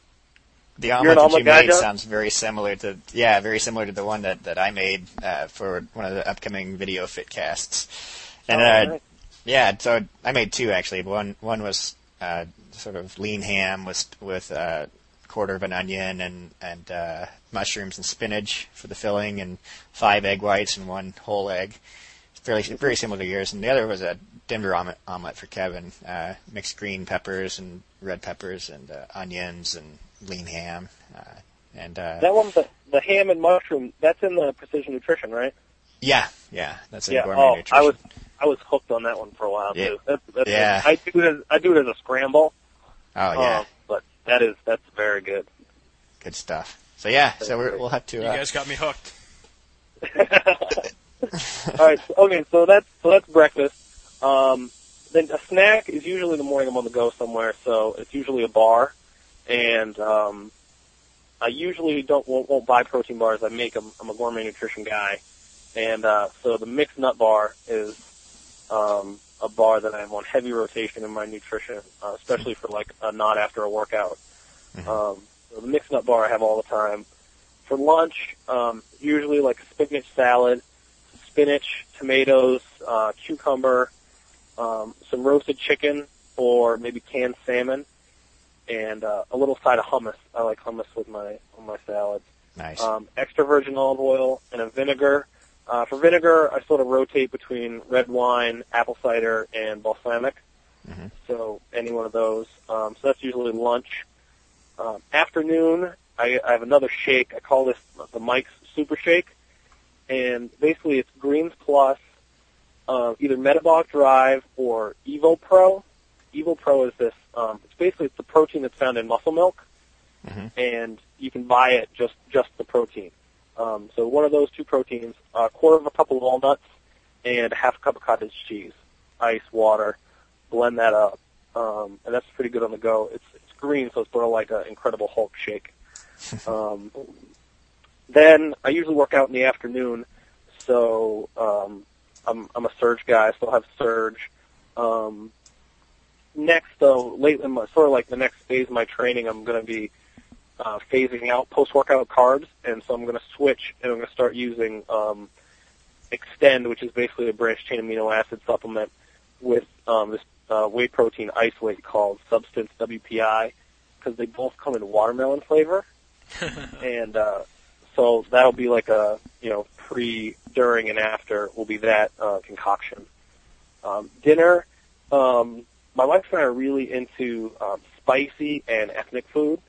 the omelet that you made sounds very similar to the one that I made for one of the upcoming video fitcasts, and so I made 2 actually. One was sort of lean ham with quarter of an onion and mushrooms and spinach for the filling, and 5 egg whites and 1 whole egg. It's very similar to yours. And the other was a Denver omelet for Kevin, mixed green peppers and red peppers and onions and lean ham, and that one, the ham and mushroom, that's in the Precision Nutrition, right? yeah, that's in Gourmet Nutrition. I was hooked on that one for a while too. That's yeah. I do it as a scramble. Oh yeah, but that's very good. Good stuff. So yeah, we'll have to. You guys got me hooked. All right. So that's breakfast. Then a snack is usually in the morning. I'm on the go somewhere, so it's usually a bar, and I usually won't buy protein bars. I make them. I'm a Gourmet Nutrition guy, and so the mixed nut bar is a bar that I have on heavy rotation in my nutrition, especially for like a not after a workout. Mm-hmm. So the mixed nut bar I have all the time. For lunch, usually like a spinach salad, spinach, tomatoes, cucumber, some roasted chicken or maybe canned salmon, and a little side of hummus. I like hummus on my salads. Nice. Extra virgin olive oil and a vinegar. For vinegar, I sort of rotate between red wine, apple cider, and balsamic. Mm-hmm. So any one of those. So that's usually lunch. Afternoon, I have another shake. I call this the Mike's Super Shake. And basically it's Greens Plus, either Metabolic Drive or Evo Pro. Evo Pro is this, it's the protein that's found in muscle milk. Mm-hmm. And you can buy it just the protein. So one of those two proteins, a quarter of a cup of walnuts, and half a cup of cottage cheese, ice, water, blend that up. And that's pretty good on the go. It's green, so it's sort of like an Incredible Hulk shake. Then I usually work out in the afternoon, so I'm a surge guy, so I'll have surge. Next, though, late in sort of like the next phase of my training, I'm going to be phasing out post-workout carbs, and so I'm going to switch, and I'm going to start using Extend, which is basically a branched-chain amino acid supplement with this whey protein isolate called Substance WPI, because they both come in watermelon flavor. And so that'll be like a, pre, during, and after will be that concoction. Dinner, my wife and I are really into spicy and ethnic food.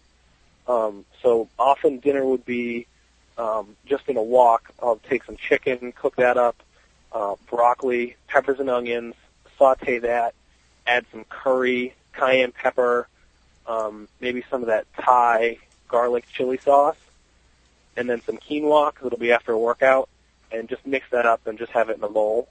So often dinner would be just in a wok. I'll take some chicken, cook that up, broccoli, peppers and onions, saute that, add some curry, cayenne pepper, maybe some of that Thai garlic chili sauce, and then some quinoa, because it'll be after a workout, and just mix that up and just have it in a bowl.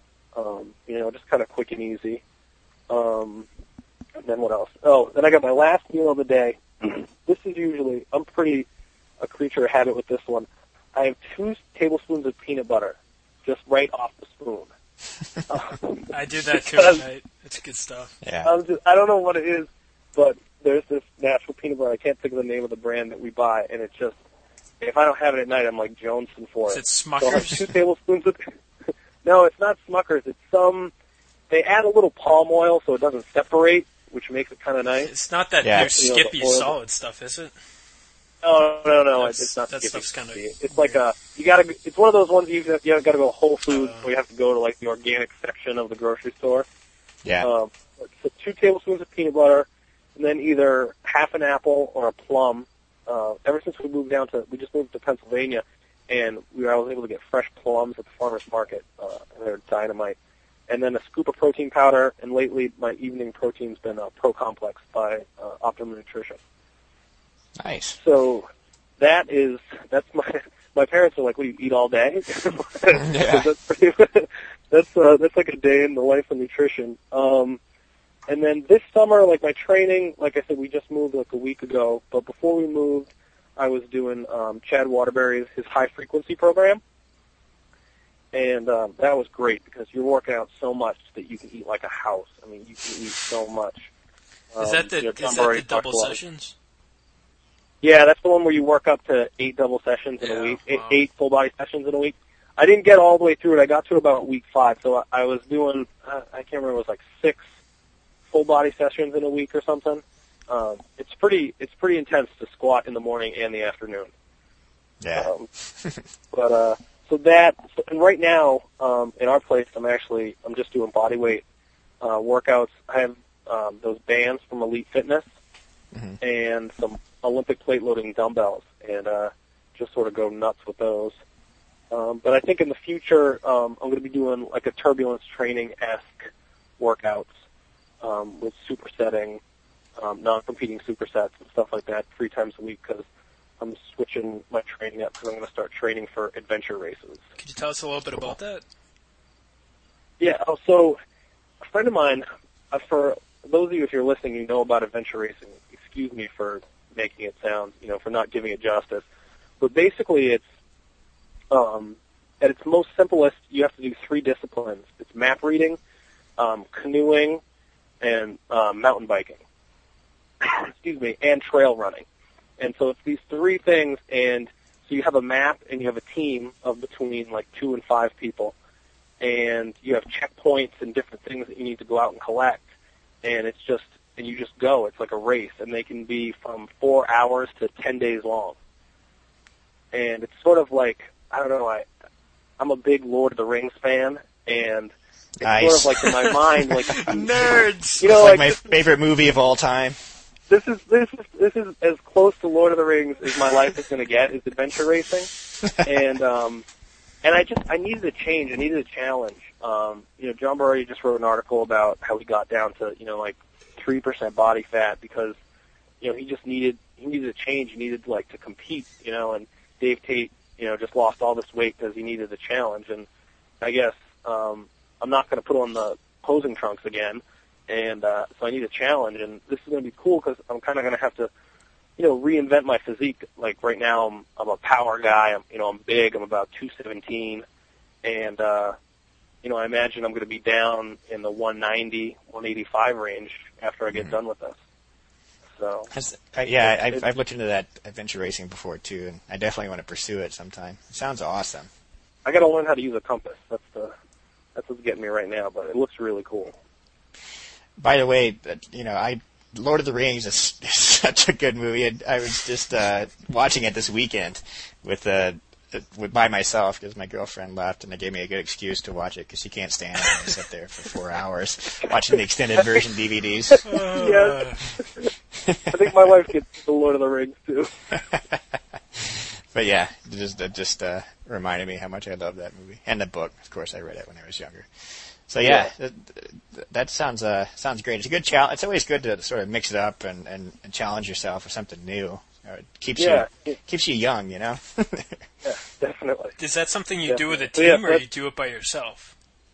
Just kind of quick and easy. And then what else? Oh, then I got my last meal of the day. This is usually, I'm pretty a creature of habit with this one. I have 2 tablespoons of peanut butter, just right off the spoon. I do that too at night. It's good stuff. Yeah. I don't know what it is, but there's this natural peanut butter. I can't think of the name of the brand that we buy, and it's just, if I don't have it at night, I'm like jonesing for it. Is it Smuckers? So I'll have 2 tablespoons of, no, it's not Smuckers. It's they add a little palm oil so it doesn't separate, which makes it kind of nice. It's not that new Skippy solid stuff, is it? Oh, no, it's not that Skippy. Stuff's kind of. It's like it's one of those ones you got to go to Whole Foods where you have to go to like the organic section of the grocery store. Yeah. So 2 tablespoons of peanut butter, and then either half an apple or a plum. Ever since we just moved to Pennsylvania, and I was able to get fresh plums at the farmer's market. And they're dynamite. And then a scoop of protein powder, and lately my evening protein's been Pro Complex by Optimum Nutrition. Nice. So that's my parents are like, "What do you eat all day?" Yeah. That's like a day in the life of nutrition. And then this summer, like my training, like I said, we just moved like a week ago. But before we moved, I was doing Chad Waterbury's his high frequency program. And that was great because you're working out so much that you can eat like a house. I mean, you can eat so much. Is that the double sessions? Yeah, that's the one where you work up to 8 double sessions in a week, wow. 8 full body sessions in a week. I didn't get all the way through it. I got to about week 5, so I was doing, I can't remember, it was like 6 full body sessions in a week or something. It's pretty intense to squat in the morning and the afternoon. Yeah. And right now, in our place, I'm just doing body weight workouts. I have those bands from Elite Fitness, Mm-hmm. and some Olympic plate loading dumbbells and just sort of go nuts with those. But I think in the future, I'm going to be doing like a turbulence training-esque workouts with supersetting, non-competing supersets and stuff like that 3 times a week because I'm switching my training up because I'm going to start training for adventure races. Could you tell us a little bit about that? Yeah, so a friend of mine, for those of you, if you're listening, you know about adventure racing. Excuse me for making it sound, for not giving it justice. But basically it's, at its most simplest, you have to do 3 disciplines. It's map reading, canoeing, and mountain biking. Excuse me, and trail running. And so it's these 3 things, and so you have a map and you have a team of between like 2 and 5 people, and you have checkpoints and different things that you need to go out and collect, and you just go. It's like a race, and they can be from 4 hours to 10 days long. And it's sort of like, I don't know, I'm a big Lord of the Rings fan, and it's nice. sort of like in my mind, like nerds. Like my favorite movie of all time. This is as close to Lord of the Rings as my life is going to get, is adventure racing, and I needed a change. I needed a challenge. John Barrett just wrote an article about how he got down to like 3% body fat because he just needed a change. He needed to compete. And Dave Tate just lost all this weight because he needed a challenge. And I guess I'm not going to put on the posing trunks again. And so I need a challenge, and this is going to be cool because I'm kind of going to have to, reinvent my physique. Like right now, I'm a power guy. I'm big. I'm about 217, and I imagine I'm going to be down in the 190, 185 range after I get done with this. So I've looked into that adventure racing before too, and I definitely want to pursue it sometime. It sounds awesome. I got to learn how to use a compass. That's what's getting me right now, but it looks really cool. By the way, Lord of the Rings is such a good movie. And I was just watching it this weekend by myself because my girlfriend left, and it gave me a good excuse to watch it because she can't stand it when I sit there for 4 hours watching the extended version DVDs. Yes. I think my wife gets the Lord of the Rings too. But yeah, it just reminded me how much I love that movie and the book. Of course, I read it when I was younger. So yeah, that sounds great. It's a good challenge. It's always good to sort of mix it up and challenge yourself with something new. It keeps you young, Yeah, definitely. Is that something you do with a team, or you do it by yourself?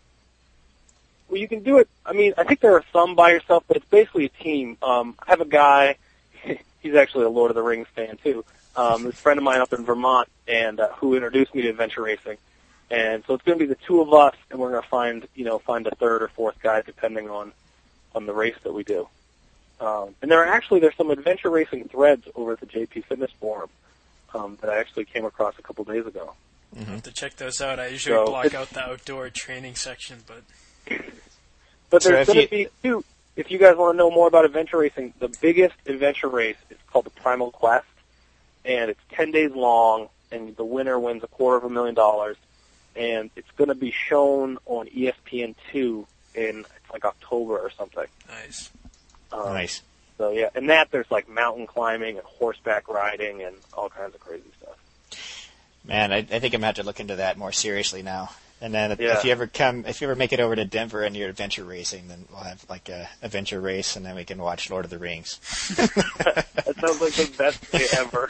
Well, you can do it. I mean, I think there are some by yourself, but it's basically a team. I have a guy. He's actually a Lord of the Rings fan too. This friend of mine up in Vermont, and who introduced me to adventure racing. And so it's going to be the 2 of us, and we're going to find a 3rd or 4th guy depending on the race that we do. And there's some adventure racing threads over at the JP Fitness Forum that I actually came across a couple days ago. I'll have to check those out. I usually block out the outdoor training section, but there's going to be 2. If you guys want to know more about adventure racing, the biggest adventure race is called the Primal Quest, and it's 10 days long, and the winner wins $250,000. And it's going to be shown on ESPN2 in October or something. Nice. Nice. So yeah, and there's mountain climbing and horseback riding and all kinds of crazy stuff. Man, I think I'm going to have to look into that more seriously now. And then if you ever make it over to Denver and you're adventure racing, then we'll have a adventure race, and then we can watch Lord of the Rings. That sounds like the best day ever.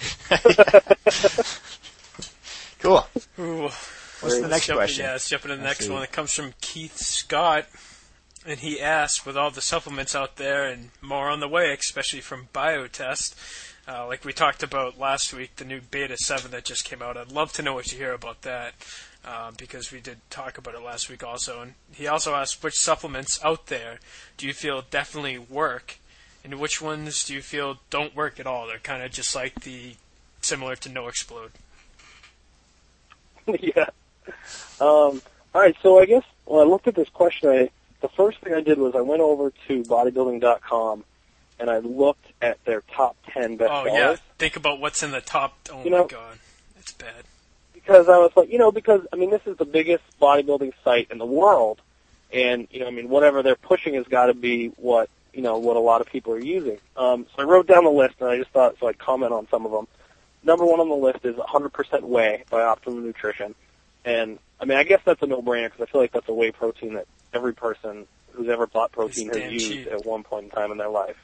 Cool. Ooh. What's the next question? Yeah, let's jump into the next one. It comes from Keith Scott, and he asks, with all the supplements out there and more on the way, especially from Biotest, like we talked about last week, the new Beta 7 that just came out, I'd love to know what you hear about that, because we did talk about it last week also. And he also asked, which supplements out there do you feel definitely work, and which ones do you feel don't work at all? They're kind of just similar to No Explode. Yeah. All right, so I guess when I looked at this question, the first thing I did was I went over to bodybuilding.com and I looked at their top 10 best sellers. Oh, yeah. Think about what's in the top. Oh, my God. It's bad. Because I was like, this is the biggest bodybuilding site in the world. And, whatever they're pushing has got to be what, what a lot of people are using. So I wrote down the list, and I just thought so I'd comment on some of them. Number one on the list is 100% Whey by Optimum Nutrition. And, I mean, I guess that's a no-brainer because I feel like that's a whey protein that every person who's ever bought protein has used cheap at one point in time in their life.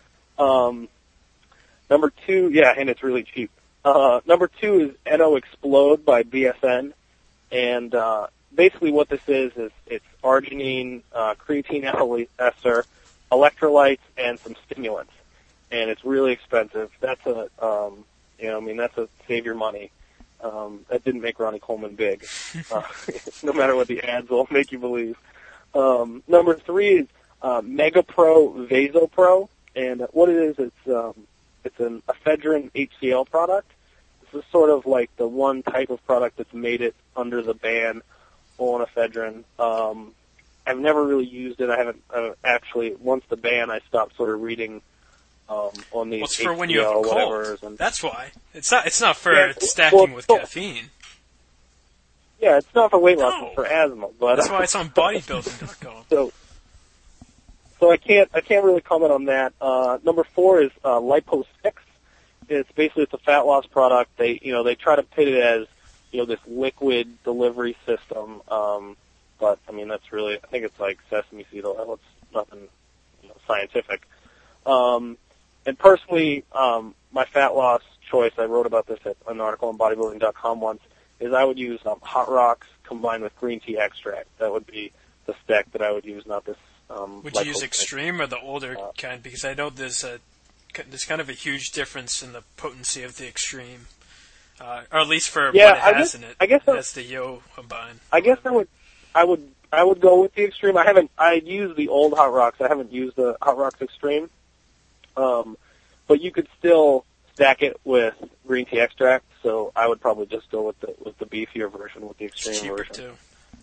Number two, and it's really cheap. Number two is Eno Explode by BSN. And basically what this is it's arginine, creatine ester, electrolytes, and some stimulants. And it's really expensive. That's that's a save your money. That didn't make Ronnie Coleman big, no matter what the ads will make you believe. Number three is MegaPro VasoPro, and what it is, it's an ephedrine HCl product. This is sort of like the one type of product that's made it under the ban on ephedrine. I've never really used it. I haven't actually. Once the ban, I stopped sort of reading on these. Well, it's for when you have a cold. That's why. It's not for with caffeine. Yeah, it's not for weight loss. It's for asthma. But that's why it's on bodybuilding.com. So I can't really comment on that. Number four is Lipo 6. It's a fat loss product. They try to pit it as this liquid delivery system. But I mean that's really, I think it's like sesame seed oil. It's nothing scientific. And personally, my fat loss choice, I wrote about this at an article on bodybuilding.com once, is I would use Hot Rocks combined with green tea extract. That would be the stack that I would use, not this. Would you use Extreme or the older kind? Because I know there's kind of a huge difference in the potency of the Extreme, or at least for what it has in it. I guess that's the Yoobine. I guess I would go with the Extreme. I used the old Hot Rocks. I haven't used the Hot Rocks Extreme. But you could still stack it with green tea extract, so I would probably just go with the beefier version, with the Extreme cheaper version. Too.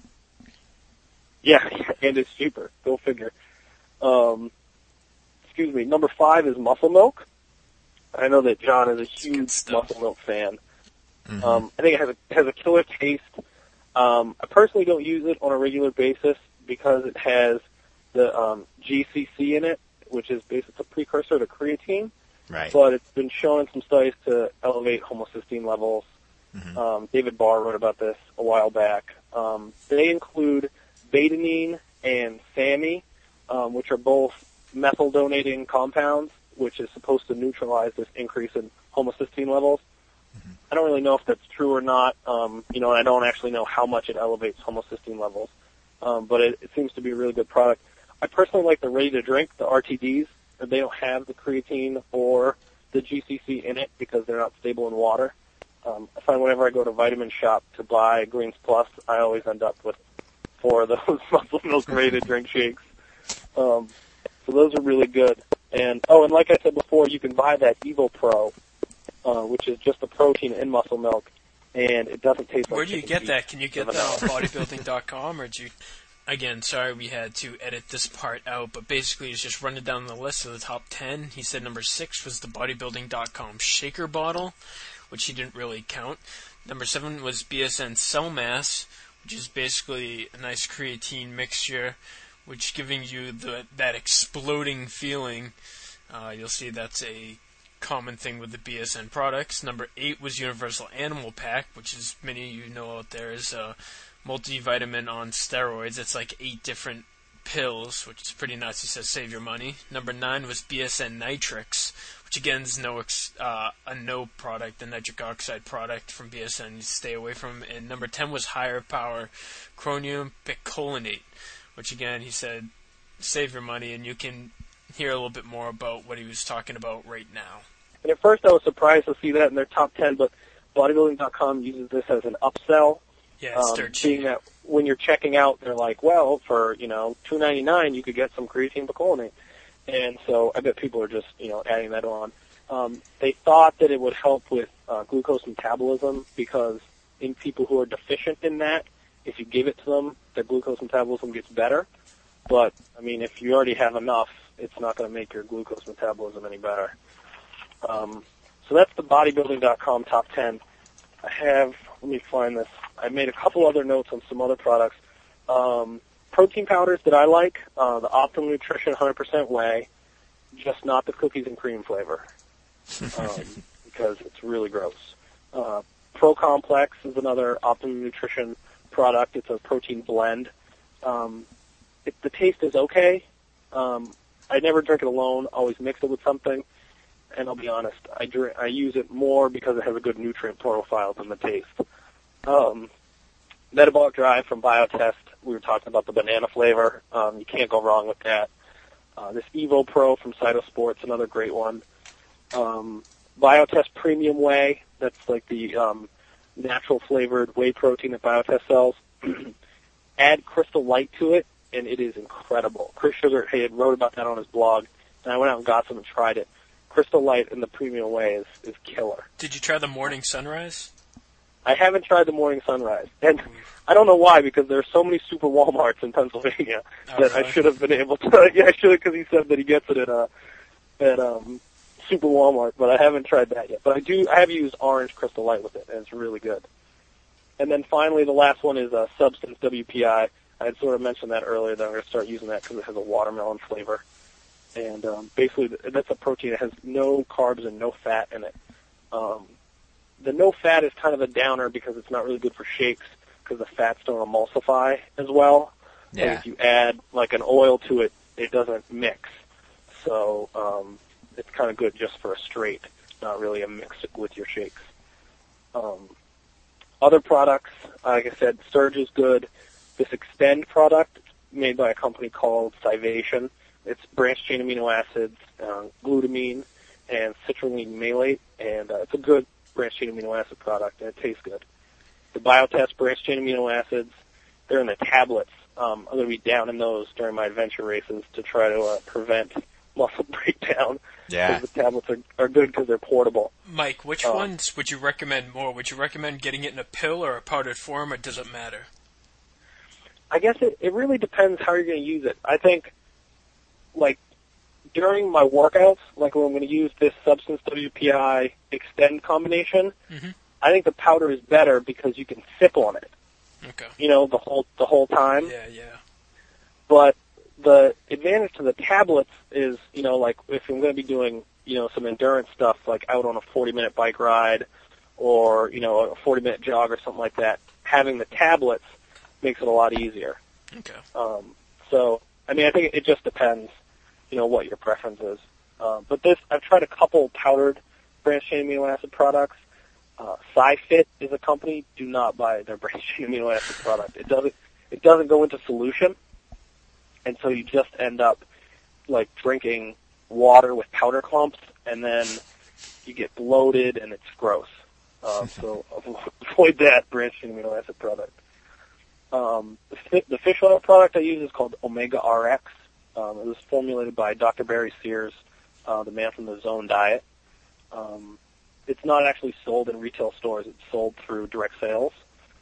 Yeah, and it's cheaper. Go figure. Excuse me. Number 5 is Muscle Milk. I know that John is a huge Muscle Milk fan. Mm-hmm. I think it has a killer taste. I personally don't use it on a regular basis because it has the GCC in it, which is basically a precursor to creatine. Right. But it's been shown in some studies to elevate homocysteine levels. Mm-hmm. David Barr wrote about this a while back. They include betaine and SAMe, which are both methyl-donating compounds, which is supposed to neutralize this increase in homocysteine levels. Mm-hmm. I don't really know if that's true or not, and I don't actually know how much it elevates homocysteine levels, but it seems to be a really good product. I personally like the ready-to-drink, the RTDs. They don't have the creatine or the GCC in it because they're not stable in water. I find whenever I go to Vitamin Shop to buy Greens Plus, I always end up with 4 of those Muscle Milk ready-to-drink shakes. So those are really good. And like I said before, you can buy that Evo Pro, which is just a protein in muscle milk, and it doesn't taste like Where do you get feet. that? Can you get that on bodybuilding.com, or do you... Again, sorry we had to edit this part out, but basically he's just running down the list of the top 10. He said number 6 was the bodybuilding.com shaker bottle, which he didn't really count. Number 7 was BSN Cell Mass, which is basically a nice creatine mixture, which giving you that exploding feeling. You'll see that's a common thing with the BSN products. Number 8 was Universal Animal Pack, which is many of you know out there is a multivitamin on steroids. It's like 8 different pills, which is pretty nuts. He says save your money. Number 9 was BSN Nitrix, which again is a no product, a nitric oxide product from BSN. You stay away from. And number 10 was Higher Power Chromium Picolinate, which again he said save your money, and you can hear a little bit more about what he was talking about right now. And at first I was surprised to see that in their top 10, but bodybuilding.com uses this as an upsell. Yeah, it's dirt cheap. Seeing that when you're checking out, they're like, well, for $2.99 you could get some creatine picolinate, and so I bet people are just adding that on. They thought that it would help with glucose metabolism because in people who are deficient in that, if you give it to them, their glucose metabolism gets better. But I mean, if you already have enough, it's not going to make your glucose metabolism any better. So that's the bodybuilding.com top 10. Let me find this. I made a couple other notes on some other products. Protein powders that I like, the Optimum Nutrition 100% Whey, just not the cookies and cream flavor, because it's really gross. Pro Complex is another Optimum Nutrition product. It's a protein blend. The taste is okay. I never drink it alone. Always mix it with something. And I'll be honest, I use it more because it has a good nutrient profile than the taste. Metabolic Drive from Biotest. We were talking about the banana flavor. You can't go wrong with that. This Evo Pro from Cytosports, another great one. Biotest Premium Whey. That's like the natural flavored whey protein that Biotest sells. Add Crystal Light to it, and it is incredible. Chris Sugar had wrote about that on his blog, and I went out and got some and tried it. Crystal Light in the Premium Whey is killer. Did you try the Morning Sunrise? I haven't tried the Morning Sunrise, and I don't know why, because there are so many Super Walmarts in Pennsylvania that really? I should have been able to. Yeah, I should have, because he said that he gets it at Super Walmart, but I haven't tried that yet. But I have used Orange Crystal Light with it, and it's really good. And then finally, the last one is Substance WPI. I had sort of mentioned that earlier, that I'm going to start using that because it has a watermelon flavor. And basically, that's a protein that has no carbs and no fat in it. The no fat is kind of a downer because it's not really good for shakes because the fats don't emulsify as well. Yeah. And if you add like an oil to it, it doesn't mix. So it's kind of good just for a straight, not really a mix with your shakes. Other products, like I said, Surge is good. This Extend product made by a company called Civation. It's branched-chain amino acids, glutamine, and citrulline malate, and it's a good branched-chain amino acid product, and it tastes good. The Biotest branched-chain amino acids, they're in the tablets. I'm going to be down in those during my adventure races to try to prevent muscle breakdown. Yeah. Because the tablets are good because they're portable. Mike, which ones would you recommend more? Would you recommend getting it in a pill or a powdered form, or does it matter? I guess it really depends how you're going to use it. I think, like, during my workouts, like when I'm going to use this Substance WPI Extend combination, I think the powder is better because you can sip on it. Okay. You know, the whole time. Yeah. But the advantage to the tablets is, you know, like if I'm going to be doing, you know, some endurance stuff, like out on a 40-minute bike ride or, you know, a 40-minute jog or something like that, having the tablets makes it a lot easier. Okay. So, I mean, I think it just depends, you know, what your preference is. But I've tried a couple powdered branched-chain amino acid products. SciFit is a company. Do not buy their branched-chain amino acid product. It doesn't go into solution, and so you just end up like drinking water with powder clumps, and then you get bloated, and it's gross. So avoid that branched-chain amino acid product. The fish oil product I use is called Omega RX. It was formulated by Dr. Barry Sears, the man from the Zone Diet. It's not actually sold in retail stores. It's sold through direct sales.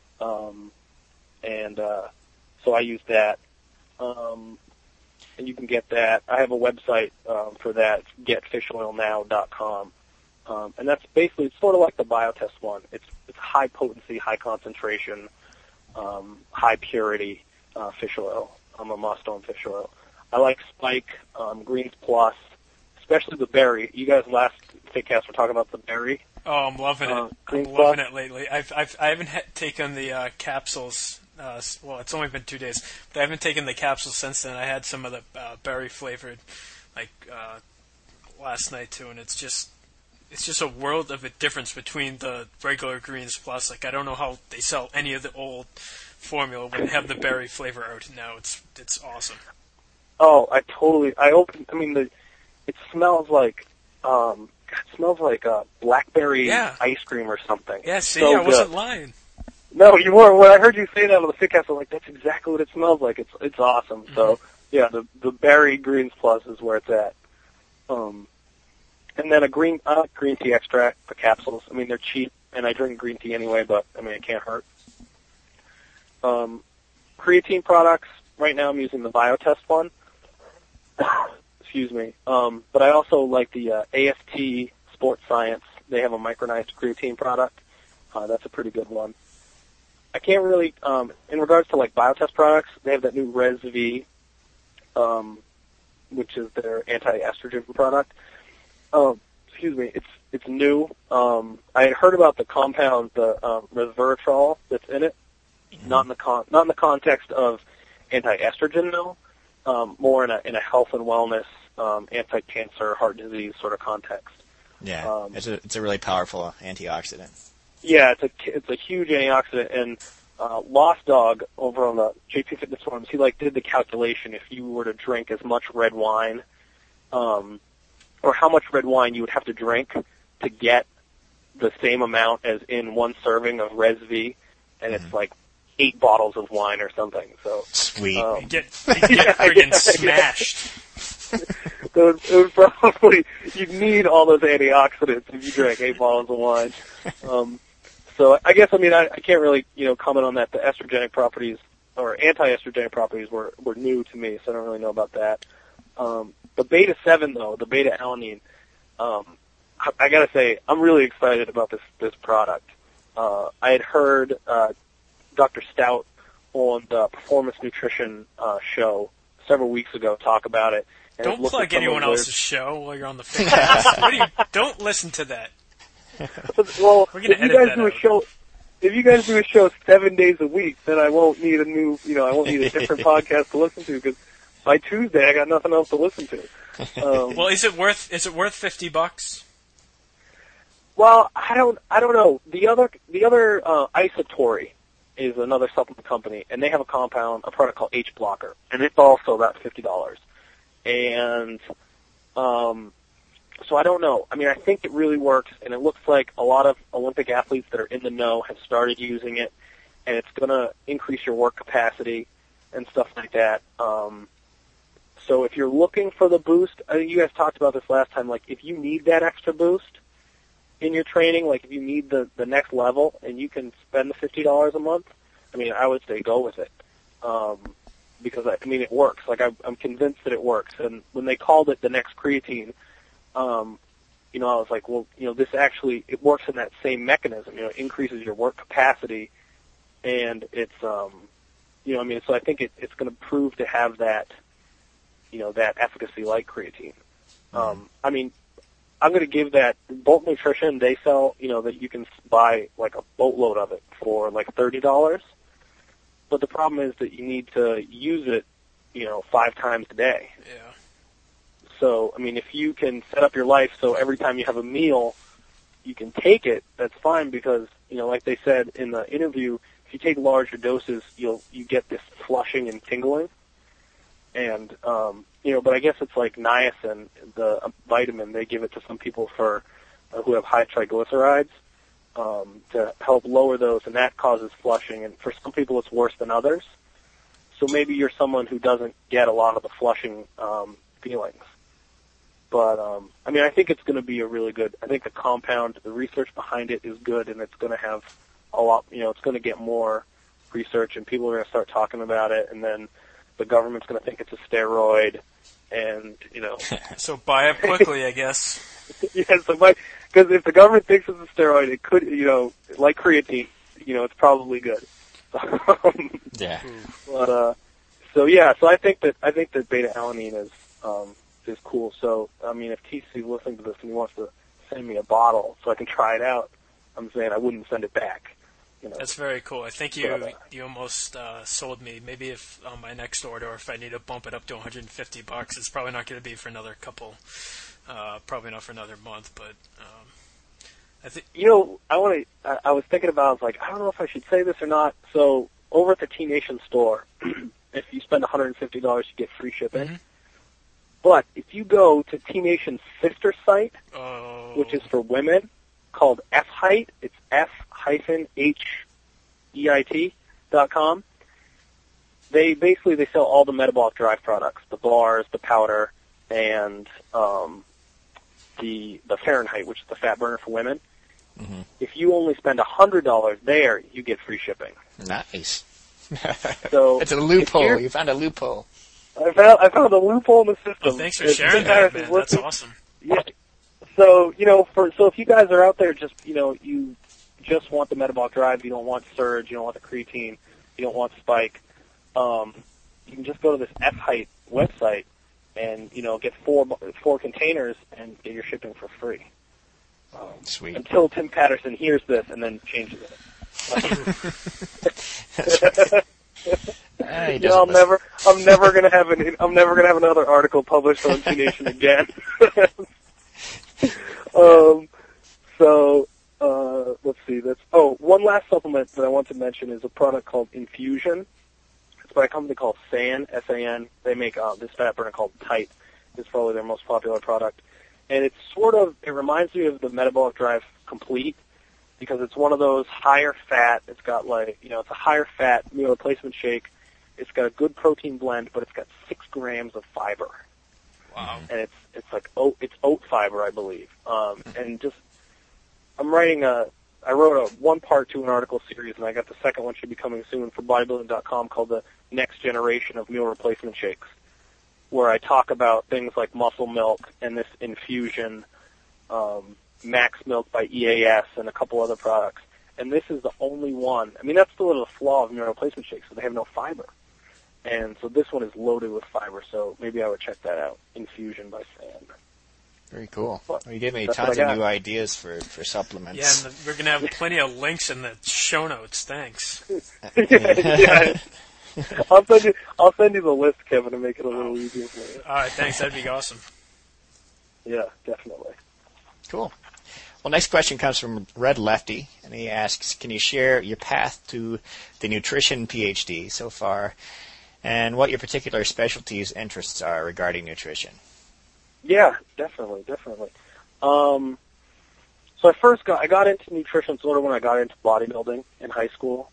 So I use that. And you can get that. I have a website for that, getfishoilnow.com. And that's basically, it's sort of like the Biotest one. It's high potency, high concentration, high purity fish oil. I'm a must-own fish oil. I like Spike, Greens Plus, especially the berry. You guys last Fitcast were talking about the berry. Oh, I'm loving it. Greens I'm Plus. loving it lately. I haven't taken the capsules. Well, it's only been 2 days, but I haven't taken the capsules since then. I had some of the berry flavored, like last night too, and it's just a world of a difference between the regular Greens Plus. Like I don't know how they sell any of the old formula when they have the berry flavor out now. It's awesome. Oh, it smells like blackberry ice cream or something. Yeah, see, so I wasn't lying. No, you weren't. When I heard you say that on the Fitcast, I was like, that's exactly what it smells like. It's awesome. Mm-hmm. So, yeah, the Berry Greens Plus is where it's at. And then a green tea extract, the capsules. I mean, they're cheap, and I drink green tea anyway, but, I mean, it can't hurt. Creatine products, right now I'm using the Biotest one. Excuse me. But I also like the AFT Sports Science. They have a micronized creatine product. That's a pretty good one. I can't really, in regards to like Biotest products, they have that new Res V. which is their anti-estrogen product. Excuse me, it's new. I had heard about the compound, the resveratrol that's in it, not in the context of anti-estrogen, though. More in a health and wellness, anti-cancer, heart disease sort of context. Yeah, it's a really powerful antioxidant. Yeah, it's a huge antioxidant, and Lost Dog over on the JP Fitness forums, he did the calculation if you were to drink as much red wine, or how much red wine you would have to drink to get the same amount as in one serving of Res-V, and it's like 8 bottles of wine or something. So sweet, you get friggin' smashed. So it would probably, you'd need all those antioxidants if you drank 8 bottles of wine. So I guess, I can't really, comment on that. The estrogenic properties, or anti-estrogenic properties were new to me, so I don't really know about that. The beta-7, though, the beta-alanine, I gotta say, I'm really excited about this product. I had heard Dr. Stout on the Performance Nutrition show several weeks ago talk about it. And don't plug anyone else's show while you're on the FitCast. Don't listen to that. Well, we're gonna edit that out. If you guys do a show 7 days a week, then I won't need I won't need a different podcast to listen to, because by Tuesday I got nothing else to listen to. Well, is it worth $50? Well, I don't know. The other Isotori is another supplement company, and they have a product called H Blocker, and it's also about $50. And so I don't know. I think it really works, and it looks like a lot of Olympic athletes that are in the know have started using it, and it's going to increase your work capacity and stuff like that. So if you're looking for the boost, I think you guys talked about this last time, if you need that extra boost in your training, if you need the next level and you can spend the $50 a month, I would say go with it. Because, it works. I'm convinced that it works. And when they called it the next creatine, I was like, well, this actually, it works in that same mechanism. It increases your work capacity, and it's, so I think it's going to prove to have that, that efficacy like creatine. I'm going to give that Bolt Nutrition, they sell, that you can buy a boatload of it for $30. But the problem is that you need to use it, 5 times a day. Yeah. So, if you can set up your life so every time you have a meal, you can take it, that's fine, because, like they said in the interview, if you take larger doses, you get this flushing and tingling. And, but I guess it's like niacin, the vitamin, they give it to some people who have high triglycerides, to help lower those, and that causes flushing. And for some people, it's worse than others. So maybe you're someone who doesn't get a lot of the flushing feelings. But, I think it's going to be I think the compound, the research behind it is good, and it's going to have a lot, it's going to get more research, and people are going to start talking about it, and then the government's going to think it's a steroid, and, So buy it quickly, I guess. Yeah, because if the government thinks it's a steroid, it could, like creatine, it's probably good. Yeah. But, so I think that beta-alanine is cool. So, if TC's listening to this and he wants to send me a bottle so I can try it out, I'm saying I wouldn't send it back. That's very cool. I think you almost sold me. Maybe if on my next order, if I need to bump it up to $150, it's probably not going to be for another probably not for another month. But I think I was thinking about. I was like, I don't know if I should say this or not. So over at the T Nation store, if you spend $150, you get free shipping. Mm-hmm. But if you go to T Nation's sister site, which is for women, called F-Height, it's F-HEIT.com. They sell all the metabolic drive products, the bars, the powder, and the Fahrenheit, which is the fat burner for women. Mm-hmm. If you only spend $100 there, you get free shipping. Nice. So it's a loophole. You found a loophole. I found a loophole in the system. Well, thanks for sharing that, man. That's awesome. Yeah. So, so if you guys are out there you just want the metabolic drive, you don't want Surge, you don't want the creatine, you don't want Spike, you can just go to this F-Height website and get four containers and get your shipping for free. Sweet. Until Tim Patterson hears this and then changes it. I'm never gonna have another article published on T Nation again. Let's see. One last supplement that I want to mention is a product called Infusion. It's by a company called SAN, S-A-N. They make this fat burner called Tight. It's probably their most popular product. And it reminds me of the Metabolic Drive Complete, because it's one of those higher fat. It's got it's a higher fat meal replacement shake. It's got a good protein blend, but it's got 6 grams of fiber. Wow. And it's oat fiber, I believe. I wrote a 1-part to an article series, and I got the second one should be coming soon for bodybuilding.com called The Next Generation of Meal Replacement Shakes, where I talk about things like Muscle Milk and this Infusion, Max Milk by EAS, and a couple other products. And this is the only one. I mean, that's the little flaw of meal replacement shakes, so they have no fiber. And so this one is loaded with fiber, so maybe I would check that out. Infusion by SAN. Very cool. Well, you gave me tons of new ideas for supplements. Yeah, and we're going to have plenty of links in the show notes. Thanks. Yeah. I'll send you the list, Kevin, to make it a little easier for you. All right, thanks. That'd be awesome. Yeah, definitely. Cool. Well, next question comes from Red Lefty, and he asks, can you share your path to the nutrition PhD so far, and what your particular specialties interests are regarding nutrition? Yeah, definitely. So I got into nutrition sort of when I got into bodybuilding in high school.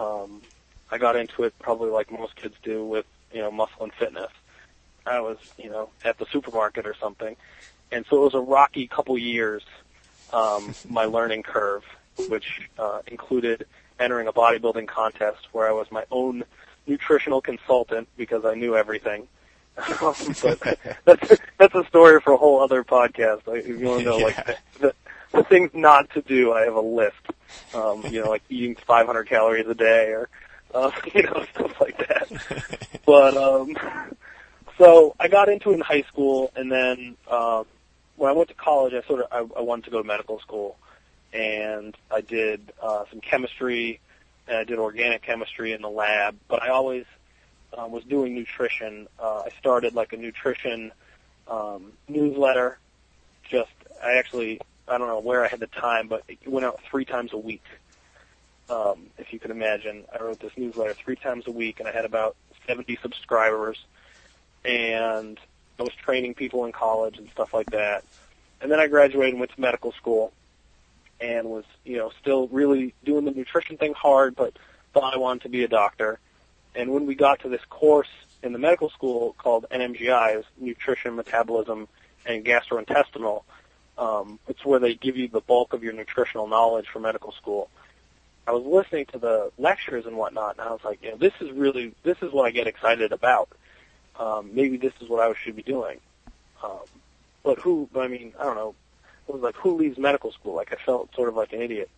I got into it probably like most kids do with, muscle and fitness. I was, at the supermarket or something. And so it was a rocky couple years, my learning curve, which included entering a bodybuilding contest where I was my own nutritional consultant because I knew everything. But that's a story for a whole other podcast. If you want to know, the things not to do, I have a list. Like eating 500 calories a day or, stuff like that. But so I got into it in high school, and then when I went to college, I wanted to go to medical school, and I did some chemistry, and I did organic chemistry in the lab. But I always was doing nutrition. I started like a nutrition newsletter. I don't know where I had the time, but it went out 3 times a week. If you can imagine, I wrote this newsletter 3 times a week, and I had about 70 subscribers, and I was training people in college and stuff like that. And then I graduated and went to medical school, and was, still really doing the nutrition thing hard, but thought I wanted to be a doctor. And when we got to this course in the medical school called NMGI, is Nutrition, Metabolism, and Gastrointestinal, it's where they give you the bulk of your nutritional knowledge for medical school. I was listening to the lectures and whatnot, and I was like, this is what I get excited about. Maybe this is what I should be doing. I don't know. It was like, who leaves medical school? Like, I felt sort of like an idiot,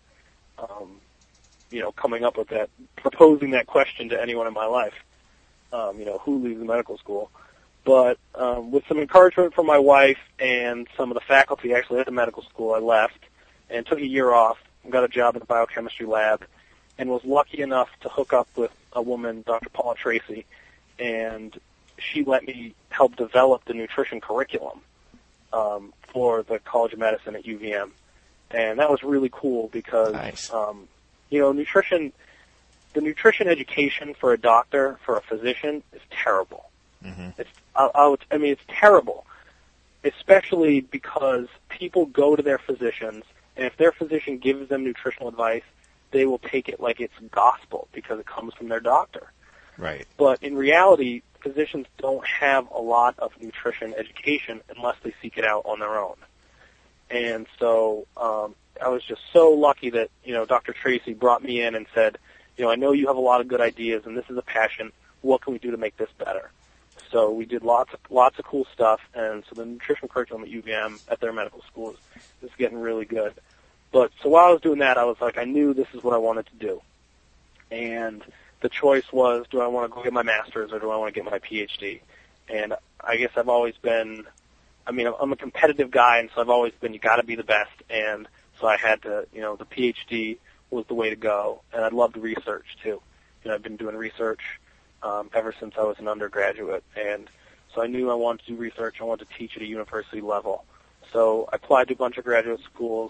coming up with that, proposing that question to anyone in my life. Who leaves medical school? But with some encouragement from my wife and some of the faculty actually at the medical school, I left and took a year off and got a job in the biochemistry lab, and was lucky enough to hook up with a woman, Dr. Paula Tracy, and she let me help develop the nutrition curriculum for the College of Medicine at UVM. And that was really cool because, nice. Nutrition, the nutrition education for a doctor, for a physician, is terrible. Mm-hmm. It's terrible, especially because people go to their physicians, and if their physician gives them nutritional advice, they will take it like it's gospel because it comes from their doctor. Right. But in reality, physicians don't have a lot of nutrition education unless they seek it out on their own. And so I was just so lucky that, Dr. Tracy brought me in and said, I know you have a lot of good ideas, and this is a passion. What can we do to make this better? So we did lots of cool stuff, and so the nutrition curriculum at UVM at their medical school is getting really good. But so while I was doing that, I was like, I knew this is what I wanted to do. And the choice was, do I want to go get my master's or do I want to get my PhD? And I guess I've always been, I'm a competitive guy, and so I've always been, you got to be the best, and so I had to, the PhD was the way to go, and I loved research too. I've been doing research ever since I was an undergraduate, and so I knew I wanted to do research. I wanted to teach at a university level. So I applied to a bunch of graduate schools,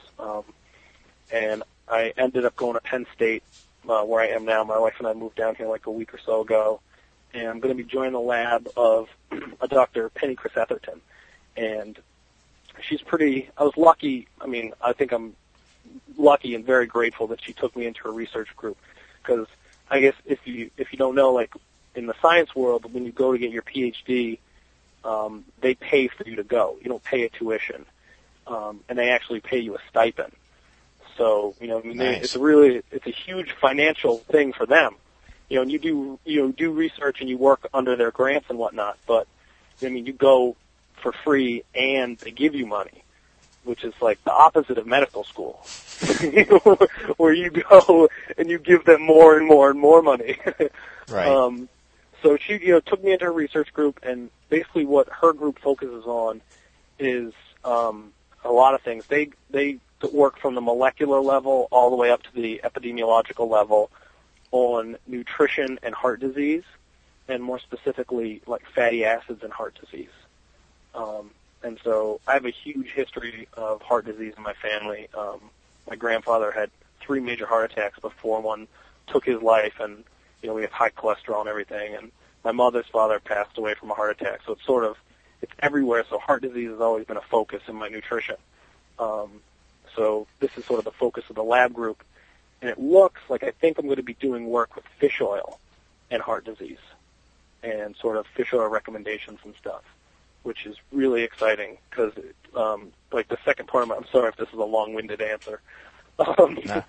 and I ended up going to Penn State, where I am now. My wife and I moved down here like a week or so ago, and I'm going to be joining the lab of a Dr. Penny Chris Etherton. And I was lucky. I think I'm lucky and very grateful that she took me into her research group, because I guess if you don't know, like in the science world, when you go to get your PhD, they pay for you to go. You don't pay a tuition, and they actually pay you a stipend. So Nice. it's a huge financial thing for them. And you do research and you work under their grants and whatnot, but you go for free and they give you money, which is like the opposite of medical school, where you go and you give them more and more and more money. Right. So she, took me into her research group, and basically what her group focuses on is a lot of things. They work from the molecular level all the way up to the epidemiological level on nutrition and heart disease, and more specifically, like fatty acids and heart disease. And so I have a huge history of heart disease in my family. My grandfather had 3 major heart attacks before one took his life, and we have high cholesterol and everything. And my mother's father passed away from a heart attack, so it's everywhere. So heart disease has always been a focus in my nutrition. So this is sort of the focus of the lab group, and it looks like I think I'm going to be doing work with fish oil and heart disease, and sort of fish oil recommendations and stuff, which is really exciting because, like the second part of I'm sorry if this is a long-winded answer. No.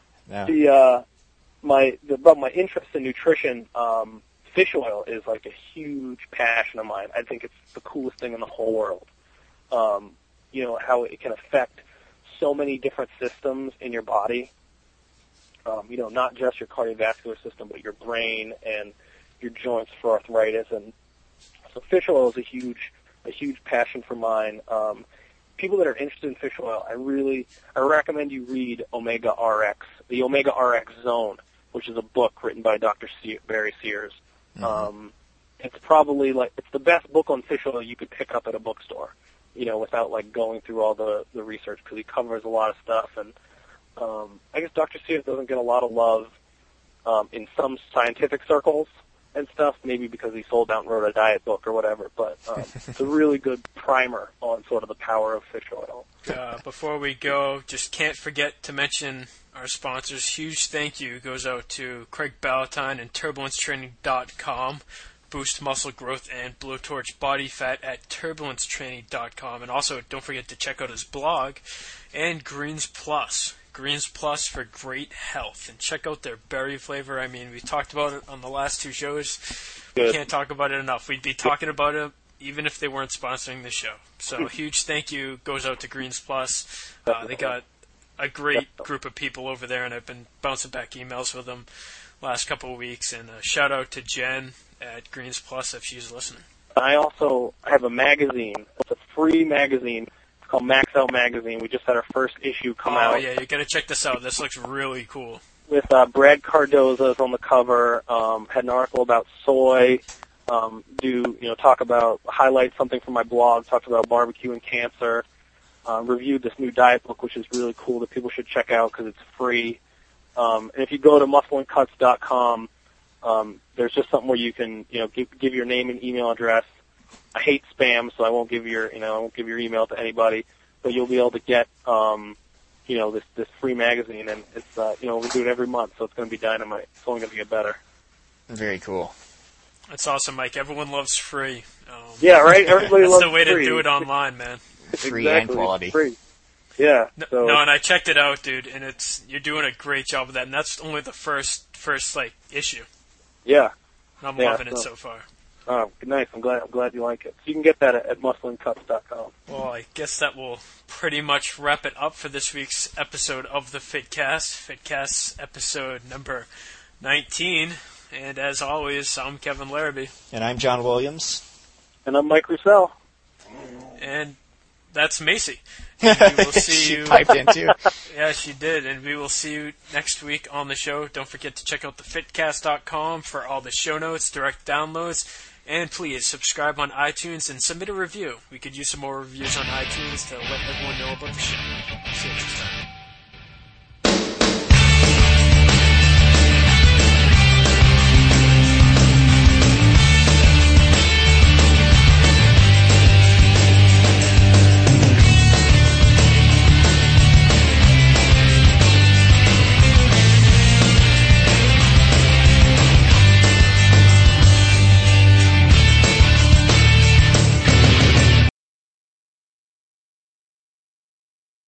About my interest in nutrition, fish oil is like a huge passion of mine. I think it's the coolest thing in the whole world. How it can affect so many different systems in your body. Not just your cardiovascular system, but your brain and your joints for arthritis. And so fish oil is a huge passion for mine. People that are interested in fish oil, I recommend you read Omega RX, the Omega RX Zone, which is a book written by Dr. Barry Sears. Mm-hmm. It's probably it's the best book on fish oil you could pick up at a bookstore, without like going through all the research, because he covers a lot of stuff. And I guess Dr. Sears doesn't get a lot of love in some scientific circles and stuff, maybe because he sold out and wrote a diet book or whatever, but it's a really good primer on sort of the power of fish oil. Before we go, just can't forget to mention our sponsors. Huge thank you goes out to Craig Ballantyne and TurbulenceTraining.com. Boost muscle growth and blowtorch body fat at TurbulenceTraining.com. And also, don't forget to check out his blog and Greens Plus. Greens Plus for great health. And check out their berry flavor. We talked about it on the last 2 shows. Good. We can't talk about it enough. We'd be talking about it even if they weren't sponsoring the show. So a huge thank you goes out to Greens Plus. They got a great group of people over there, and I've been bouncing back emails with them last couple of weeks. And a shout out to Jen at Greens Plus if she's listening. I also have a magazine. It's a free magazine. It's called Max Out Magazine. We just had our first issue come out. Oh, yeah, you got to check this out. This looks really cool. With Brad Cardoza on the cover. Had an article about soy. Highlight something from my blog. Talked about barbecue and cancer. Reviewed this new diet book, which is really cool that people should check out because it's free. And if you go to muscleandcuts.com, there's just something where you can, give your name and email address. I hate spam, so I won't give your email to anybody, but you'll be able to get, this free magazine, and it's, we do it every month, so it's going to be dynamite. It's only going to get better. Very cool. That's awesome, Mike. Everyone loves free. Yeah, right? Everybody loves That's the way free. to do it online, man. Free Exactly. and quality. Free. Yeah. No, and I checked it out, dude, and you're doing a great job with that, and that's only the first issue. Yeah. I'm loving it so far. Oh, nice. I'm glad you like it. So you can get that at muscleandcuts.com. Well, I guess that will pretty much wrap it up for this week's episode of the FitCast. FitCast episode number 19. And as always, I'm Kevin Larrabee. And I'm John Williams. And I'm Mike Roussel. And that's Macy. And we will see she you. piped in too. Yeah, she did. And we will see you next week on the show. Don't forget to check out thefitcast.com for all the show notes, direct downloads, and please subscribe on iTunes and submit a review. We could use some more reviews on iTunes to let everyone know about the show. See you next time.